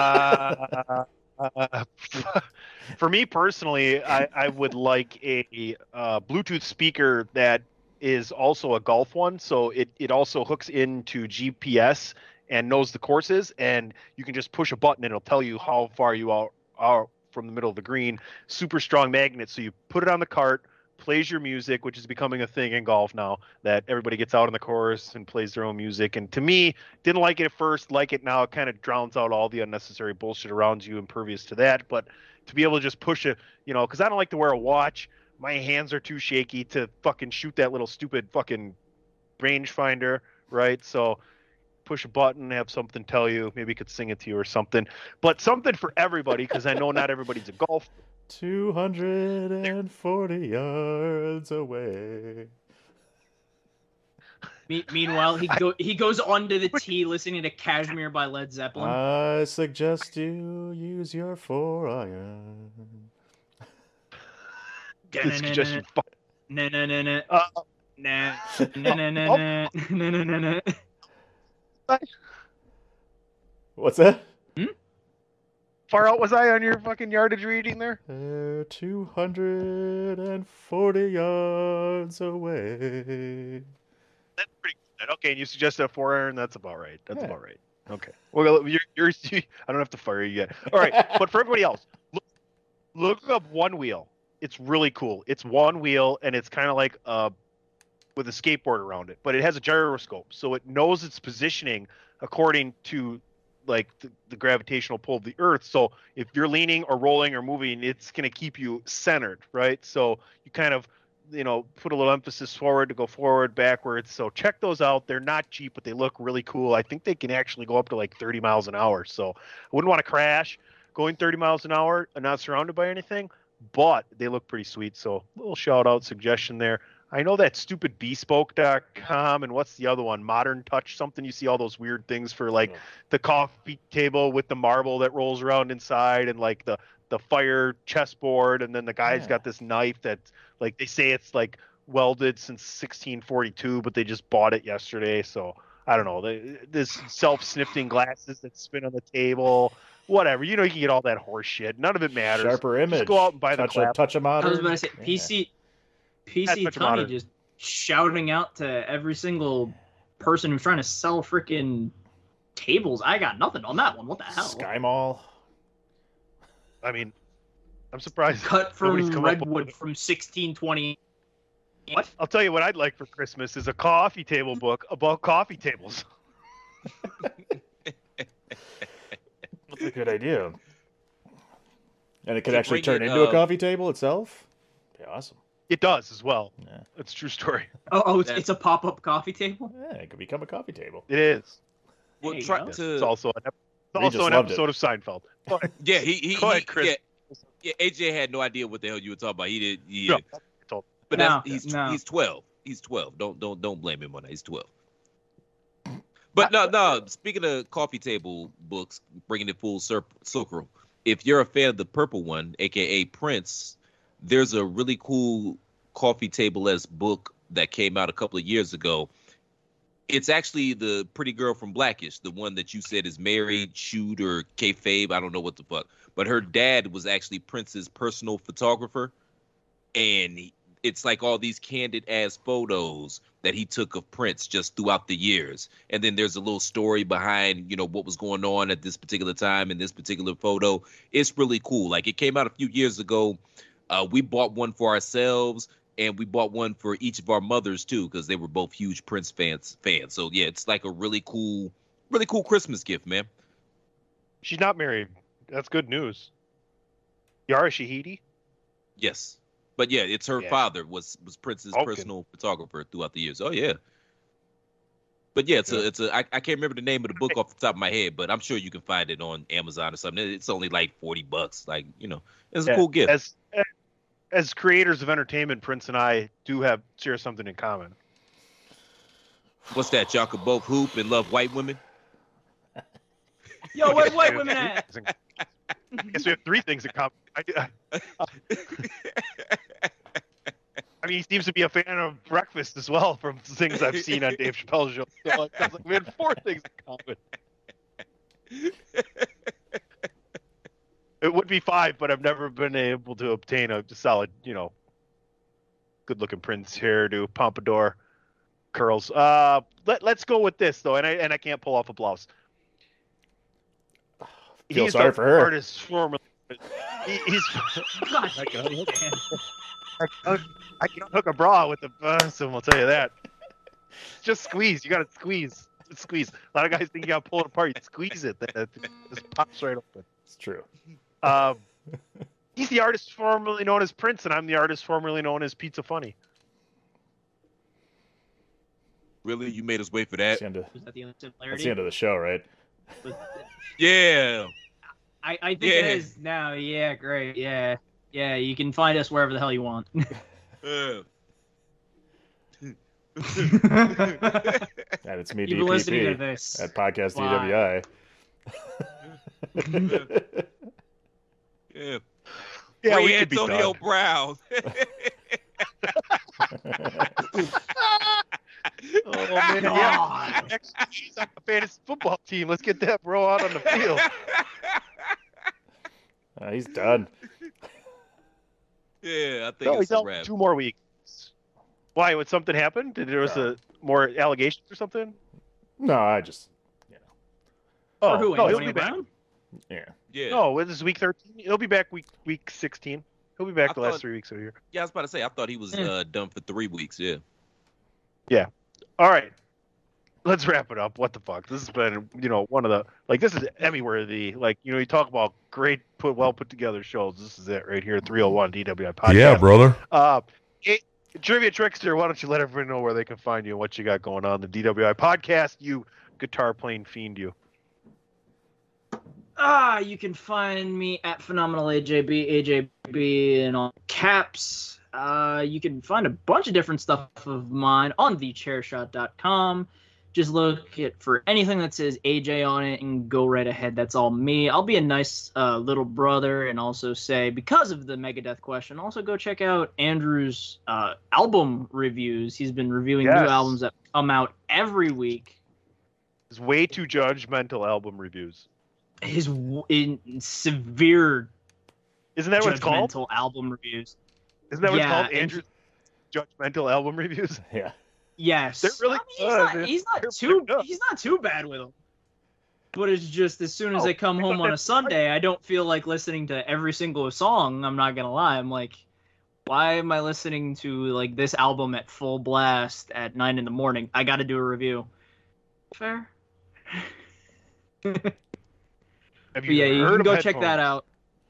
turn. For me personally, I would like a Bluetooth speaker that is also a golf one, so it also hooks into GPS and knows the courses, and you can just push a button and it'll tell you how far you are from the middle of the green. Super strong magnet, so you put it on the cart, plays your music, which is becoming a thing in golf now, that everybody gets out on the course and plays their own music. And to me, didn't like it at first, like it now. It kind of drowns out all the unnecessary bullshit around you, impervious to that. But to be able to just push it, because I don't like to wear a watch. My hands are too shaky to fucking shoot that little stupid fucking rangefinder, right? So push a button, have something tell you, maybe it could sing it to you or something. But something for everybody, because I know not everybody's a golfer. 240 yards away. Meanwhile, he goes onto the tee listening to Kashmir by Led Zeppelin. I suggest you use your 4-iron. What's that? Far out was I on your fucking yardage reading there? 240 yards away. That's pretty good. Okay, and you suggested a 4-iron. That's about right. About right. Okay. Well, you're I don't have to fire you yet. All right, but for everybody else, look up One Wheel. It's really cool. It's one wheel, and it's kind of like with a skateboard around it, but it has a gyroscope, so it knows its positioning according to like the gravitational pull of the Earth. So if you're leaning or rolling or moving, it's going to keep you centered, right? So you kind of, put a little emphasis forward to go forward, backwards. So check those out. They're not cheap, but they look really cool. I think they can actually go up to like 30 miles an hour. So I wouldn't want to crash going 30 miles an hour and not surrounded by anything, but they look pretty sweet. So a little shout out suggestion there. I know that stupid bespoke.com, and what's the other one? Modern Touch something. You see all those weird things for like the coffee table with the marble that rolls around inside, and like the fire chessboard, and then the guy's got this knife that like they say it's like welded since 1642, but they just bought it yesterday. So I don't know. This self-snifting glasses that spin on the table, whatever. You know, you can get all that horse shit. None of it matters. Sharper image. Just go out and buy the clap. Touch a modern. I was about to say PC Tommy just shouting out to every single person who's trying to sell freaking tables. I got nothing on that one. What the hell? Sky Mall. I mean, I'm surprised. Cut from nobody's come up redwood from 1620. What? I'll tell you what I'd like for Christmas is a coffee table book about coffee tables. That's a good idea. And it could To actually bring turn it, into a coffee table itself? Yeah, awesome. It does as well. Yeah. It's a true story. It's a pop-up coffee table? Yeah, it could become a coffee table. It is. Well, There you try go. to. It's also an Regis episode loved it. of Seinfeld. Go ahead. Yeah, he Go ahead, Chris. Yeah, AJ had no idea what the hell you were talking about. He did. Yeah. No, I told But No, he's no. 12. He's 12. Don't blame him on that. He's 12. But no. Speaking of coffee table books, bringing it full circle. If you're a fan of the purple one, aka Prince, there's a really cool coffee table-esque book that came out a couple of years ago. It's actually the pretty girl from Blackish, the one that you said is married, shoot, or kayfabe. I don't know what the fuck. But her dad was actually Prince's personal photographer, and it's like all these candid-ass photos that he took of Prince just throughout the years. And then there's a little story behind, what was going on at this particular time in this particular photo. It's really cool. Like, it came out a few years ago. We bought one for ourselves, and we bought one for each of our mothers, too, because they were both huge Prince fans. So, yeah, it's like a really cool Christmas gift, man. She's not married. That's good news. Yara Shahidi? Yes. But, yeah, it's her father was Prince's personal photographer throughout the years. Oh, yeah. But, yeah, I can't remember the name of the book off the top of my head, but I'm sure you can find it on Amazon or something. It's only like $40. Like, it's a cool gift. As creators of entertainment, Prince and I do share something in common. What's that? Y'all could both hoop and love white women? Yo, where white women at? I guess we have three things in common. I mean, he seems to be a fan of breakfast as well, from things I've seen on Dave Chappelle's show. So it sounds like we had four things in common. It would be five, but I've never been able to obtain a solid, good-looking Prince hairdo, pompadour, curls. Let's go with this though, and I can't pull off a blouse. Feel sorry for her. Artist formerly. He's. God, I can hook a bra with the so I'll tell you that. Just squeeze. You got to squeeze. Just squeeze. A lot of guys think you got to pull it apart. You squeeze it. It just pops right open. It's true. He's the artist formerly known as Prince, and I'm the artist formerly known as Pizza Funny. Really? You made us wait for that? Was that the only similarity? That's the end of the show, right? Yeah. I think it is now. Yeah, great. Yeah. Yeah, you can find us wherever the hell you want. And it's me, You've been listening to DPP, this. at Podcast Wow. DWI. Yeah. Yeah, Free we could be Antonio done. Brown. Oh man, yeah. Next week he's on the fantasy football team. Let's get that bro out on the field. He's done. Yeah, I think No, it's he's a out wrap. 2 more weeks. Why? Would something happen? Did there was a more allegations or something? No, I just, Oh, For who? no, he'll Antonio be back. Brown? yeah. Yeah. No, this is week 13. He'll be back week 16. He'll be back I the last thought- 3 weeks of the year. Yeah, I was about to say, I thought he was done for 3 weeks. Yeah. All right. Let's wrap it up. What the fuck? This has been, one of the, this is Emmy worthy. You talk about great, well put together shows. This is it right here. 301 DWI podcast. Yeah, brother. Trivia Trickster, why don't you let everyone know where they can find you and what you got going on the DWI podcast? You guitar playing fiend, you. You can find me at Phenomenal AJB in all caps. You can find a bunch of different stuff of mine on thechairshot.com. Just look for anything that says AJ on it and go right ahead. That's all me. I'll be a nice little brother and also say, because of the Megadeth question, also go check out Andrew's album reviews. He's been reviewing new albums that come out every week. His way too judgmental album reviews. His severe Isn't that what it's called? judgmental album reviews. Isn't that what it's called? and Andrew's judgmental album reviews? Yeah. Yes. They're really he's not too bad with them. But it's just as soon as I come home on a Sunday, I don't feel like listening to every single song. I'm not gonna lie. I'm like, why am I listening to like this album at full blast at 9 a.m? I got to do a review. Fair. You can go check that out.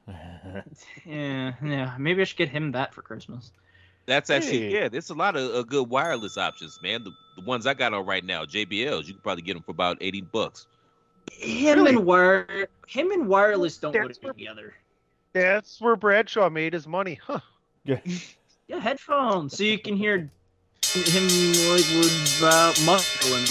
Yeah. Maybe I should get him that for Christmas. That's actually, there's a lot of good wireless options, man. The ones I got on right now, JBLs, you can probably get them for about $80. Him and wireless don't go together. That's where Bradshaw made his money, huh? Yeah. Yeah, headphones, so you can hear him like with muffling.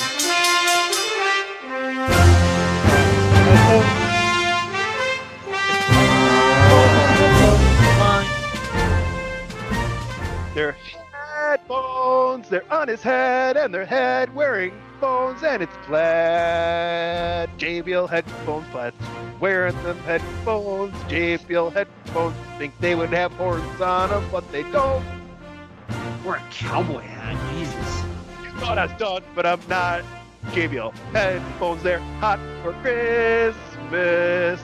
They're headphones, they're on his head, and their head wearing phones, and it's plaid. JBL headphones, plaid. Wearing them headphones, JBL headphones. Think they would have horns on them, but they don't. Or a cowboy hat, Jesus. You thought I was done, but I'm not. JBL headphones, they're hot for Christmas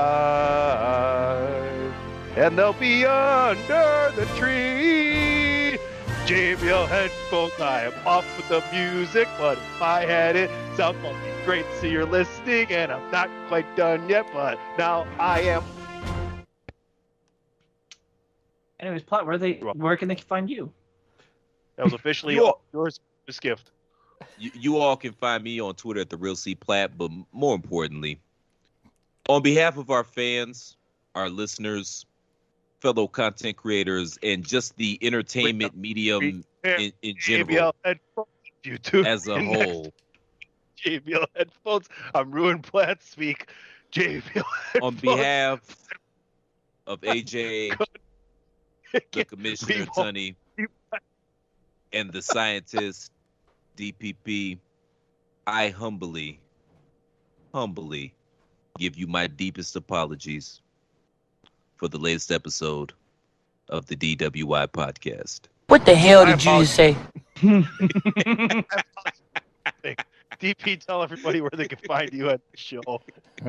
time. And they'll be under the tree. JBL headphones, I am off with the music, but if I had it, sounds fucking great. So you're listening, and I'm not quite done yet, but now I am. Anyways, Plot, where can they find you? That was officially yours, this gift. You all can find me on Twitter at @TheRealCPlat, but more importantly, on behalf of our fans, our listeners, fellow content creators, and just the entertainment medium in general, YouTube as a whole. JBL headphones. I'm ruined Platt speak. JBL headphones. On behalf of AJ, the Commissioner Tunney, and the scientist DPP, I humbly give you my deepest apologies for the latest episode of the DWI podcast. What the hell did you just say? DP, tell everybody where they can find you at the show.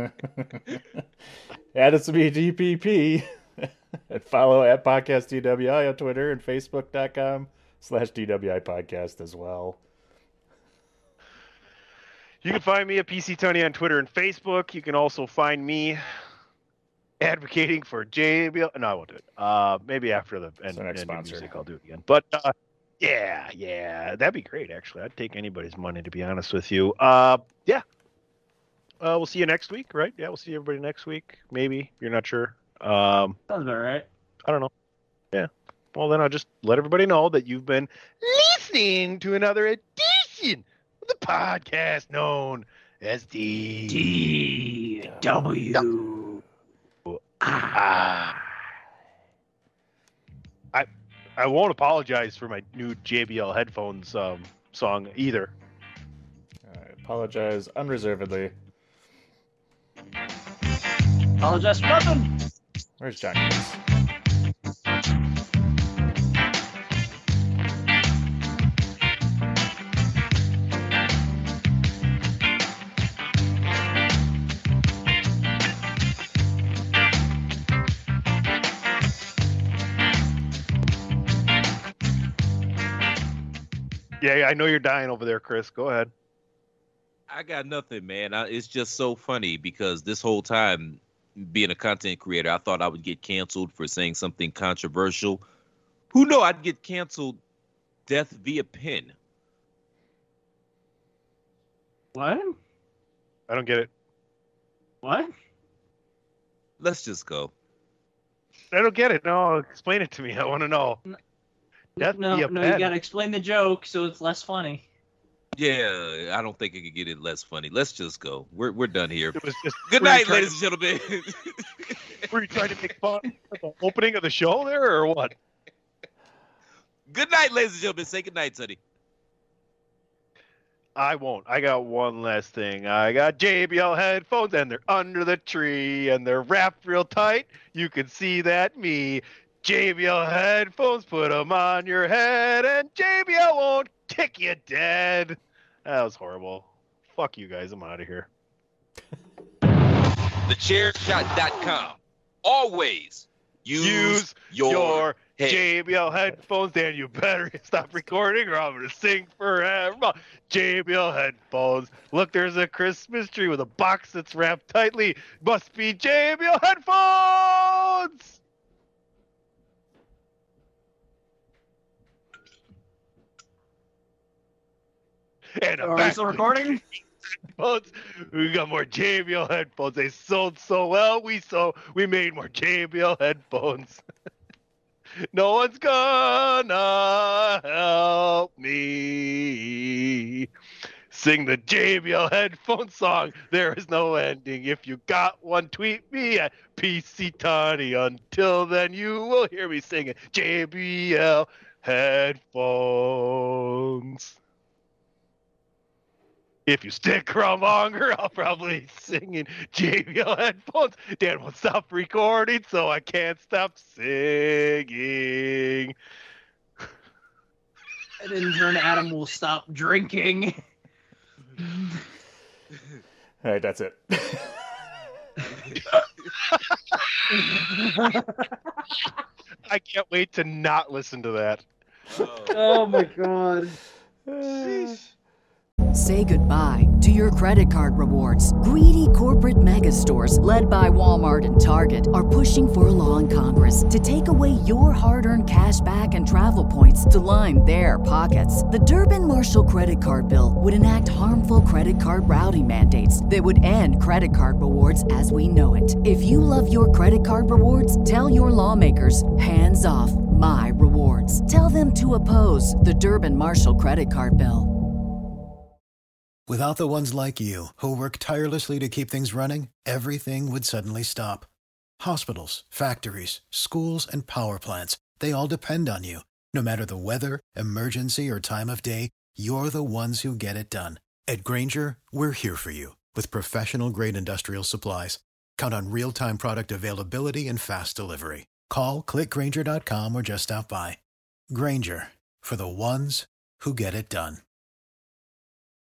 Add us to be DPP. And follow at Podcast DWI on Twitter and Facebook.com/DWI podcast as well. You can find me at PC Tony on Twitter and Facebook. You can also find me advocating for JBL. No, I won't do it. Maybe after the end music, I'll do it again. But yeah, that'd be great. Actually, I'd take anybody's money, to be honest with you. We'll see you next week, right? Yeah, we'll see everybody next week. Maybe you're not sure. Sounds about right. I don't know. Yeah. Well, then I'll just let everybody know that you've been listening to another edition of the podcast known as DW. I won't apologize for my new JBL headphones song either. I apologize unreservedly. Apologize for nothing. Where's Johnny? Yeah, I know you're dying over there, Chris. Go ahead. I got nothing, man. It's just so funny because this whole time, being a content creator, I thought I would get canceled for saying something controversial. Who knew I'd get canceled death via pen? What? I don't get it. What? Let's just go. I don't get it. No, explain it to me. I want to know. Death No, via no, pen. you gotta explain the joke so it's less funny. Yeah, I don't think it could get it less funny. Let's just go. We're done here. It was just, Good were you night, trying ladies and gentlemen. Were you trying to make fun of the opening of the show there, or what? Good night, ladies and gentlemen. Say good night, Sonny. I won't. I got one last thing. I got JBL headphones, and they're under the tree, and they're wrapped real tight. You can see that me. JBL headphones, put them on your head, and JBL won't kick you dead. That was horrible. Fuck you guys. I'm out of here. TheChairShot.com. Always use your head. JBL headphones. Dan, you better stop recording or I'm going to sing forever. JBL headphones. Look, there's a Christmas tree with a box that's wrapped tightly. Must be JBL headphones. And Are we still recording? Headphones. We got more JBL headphones. They sold so well. We made more JBL headphones. No one's gonna help me sing the JBL headphone song. There is no ending. If you got one, tweet me at PC Tawny. Until then, you will hear me singing JBL headphones. If you stick around longer, I'll probably sing in JBL headphones. Dan won't stop recording, so I can't stop singing. And in turn, Adam will stop drinking. All right, that's it. I can't wait to not listen to that. Oh my god. Say goodbye to your credit card rewards. Greedy corporate mega stores, led by Walmart and Target, are pushing for a law in Congress to take away your hard-earned cash back and travel points to line their pockets. The Durbin-Marshall credit card bill would enact harmful credit card routing mandates that would end credit card rewards as we know it. If you love your credit card rewards, tell your lawmakers, hands off my rewards. Tell them to oppose the Durbin-Marshall credit card bill. Without the ones like you, who work tirelessly to keep things running, everything would suddenly stop. Hospitals, factories, schools, and power plants, they all depend on you. No matter the weather, emergency, or time of day, you're the ones who get it done. At Grainger, we're here for you with professional-grade industrial supplies. Count on real-time product availability and fast delivery. Call, click Grainger.com, or just stop by. Grainger, for the ones who get it done.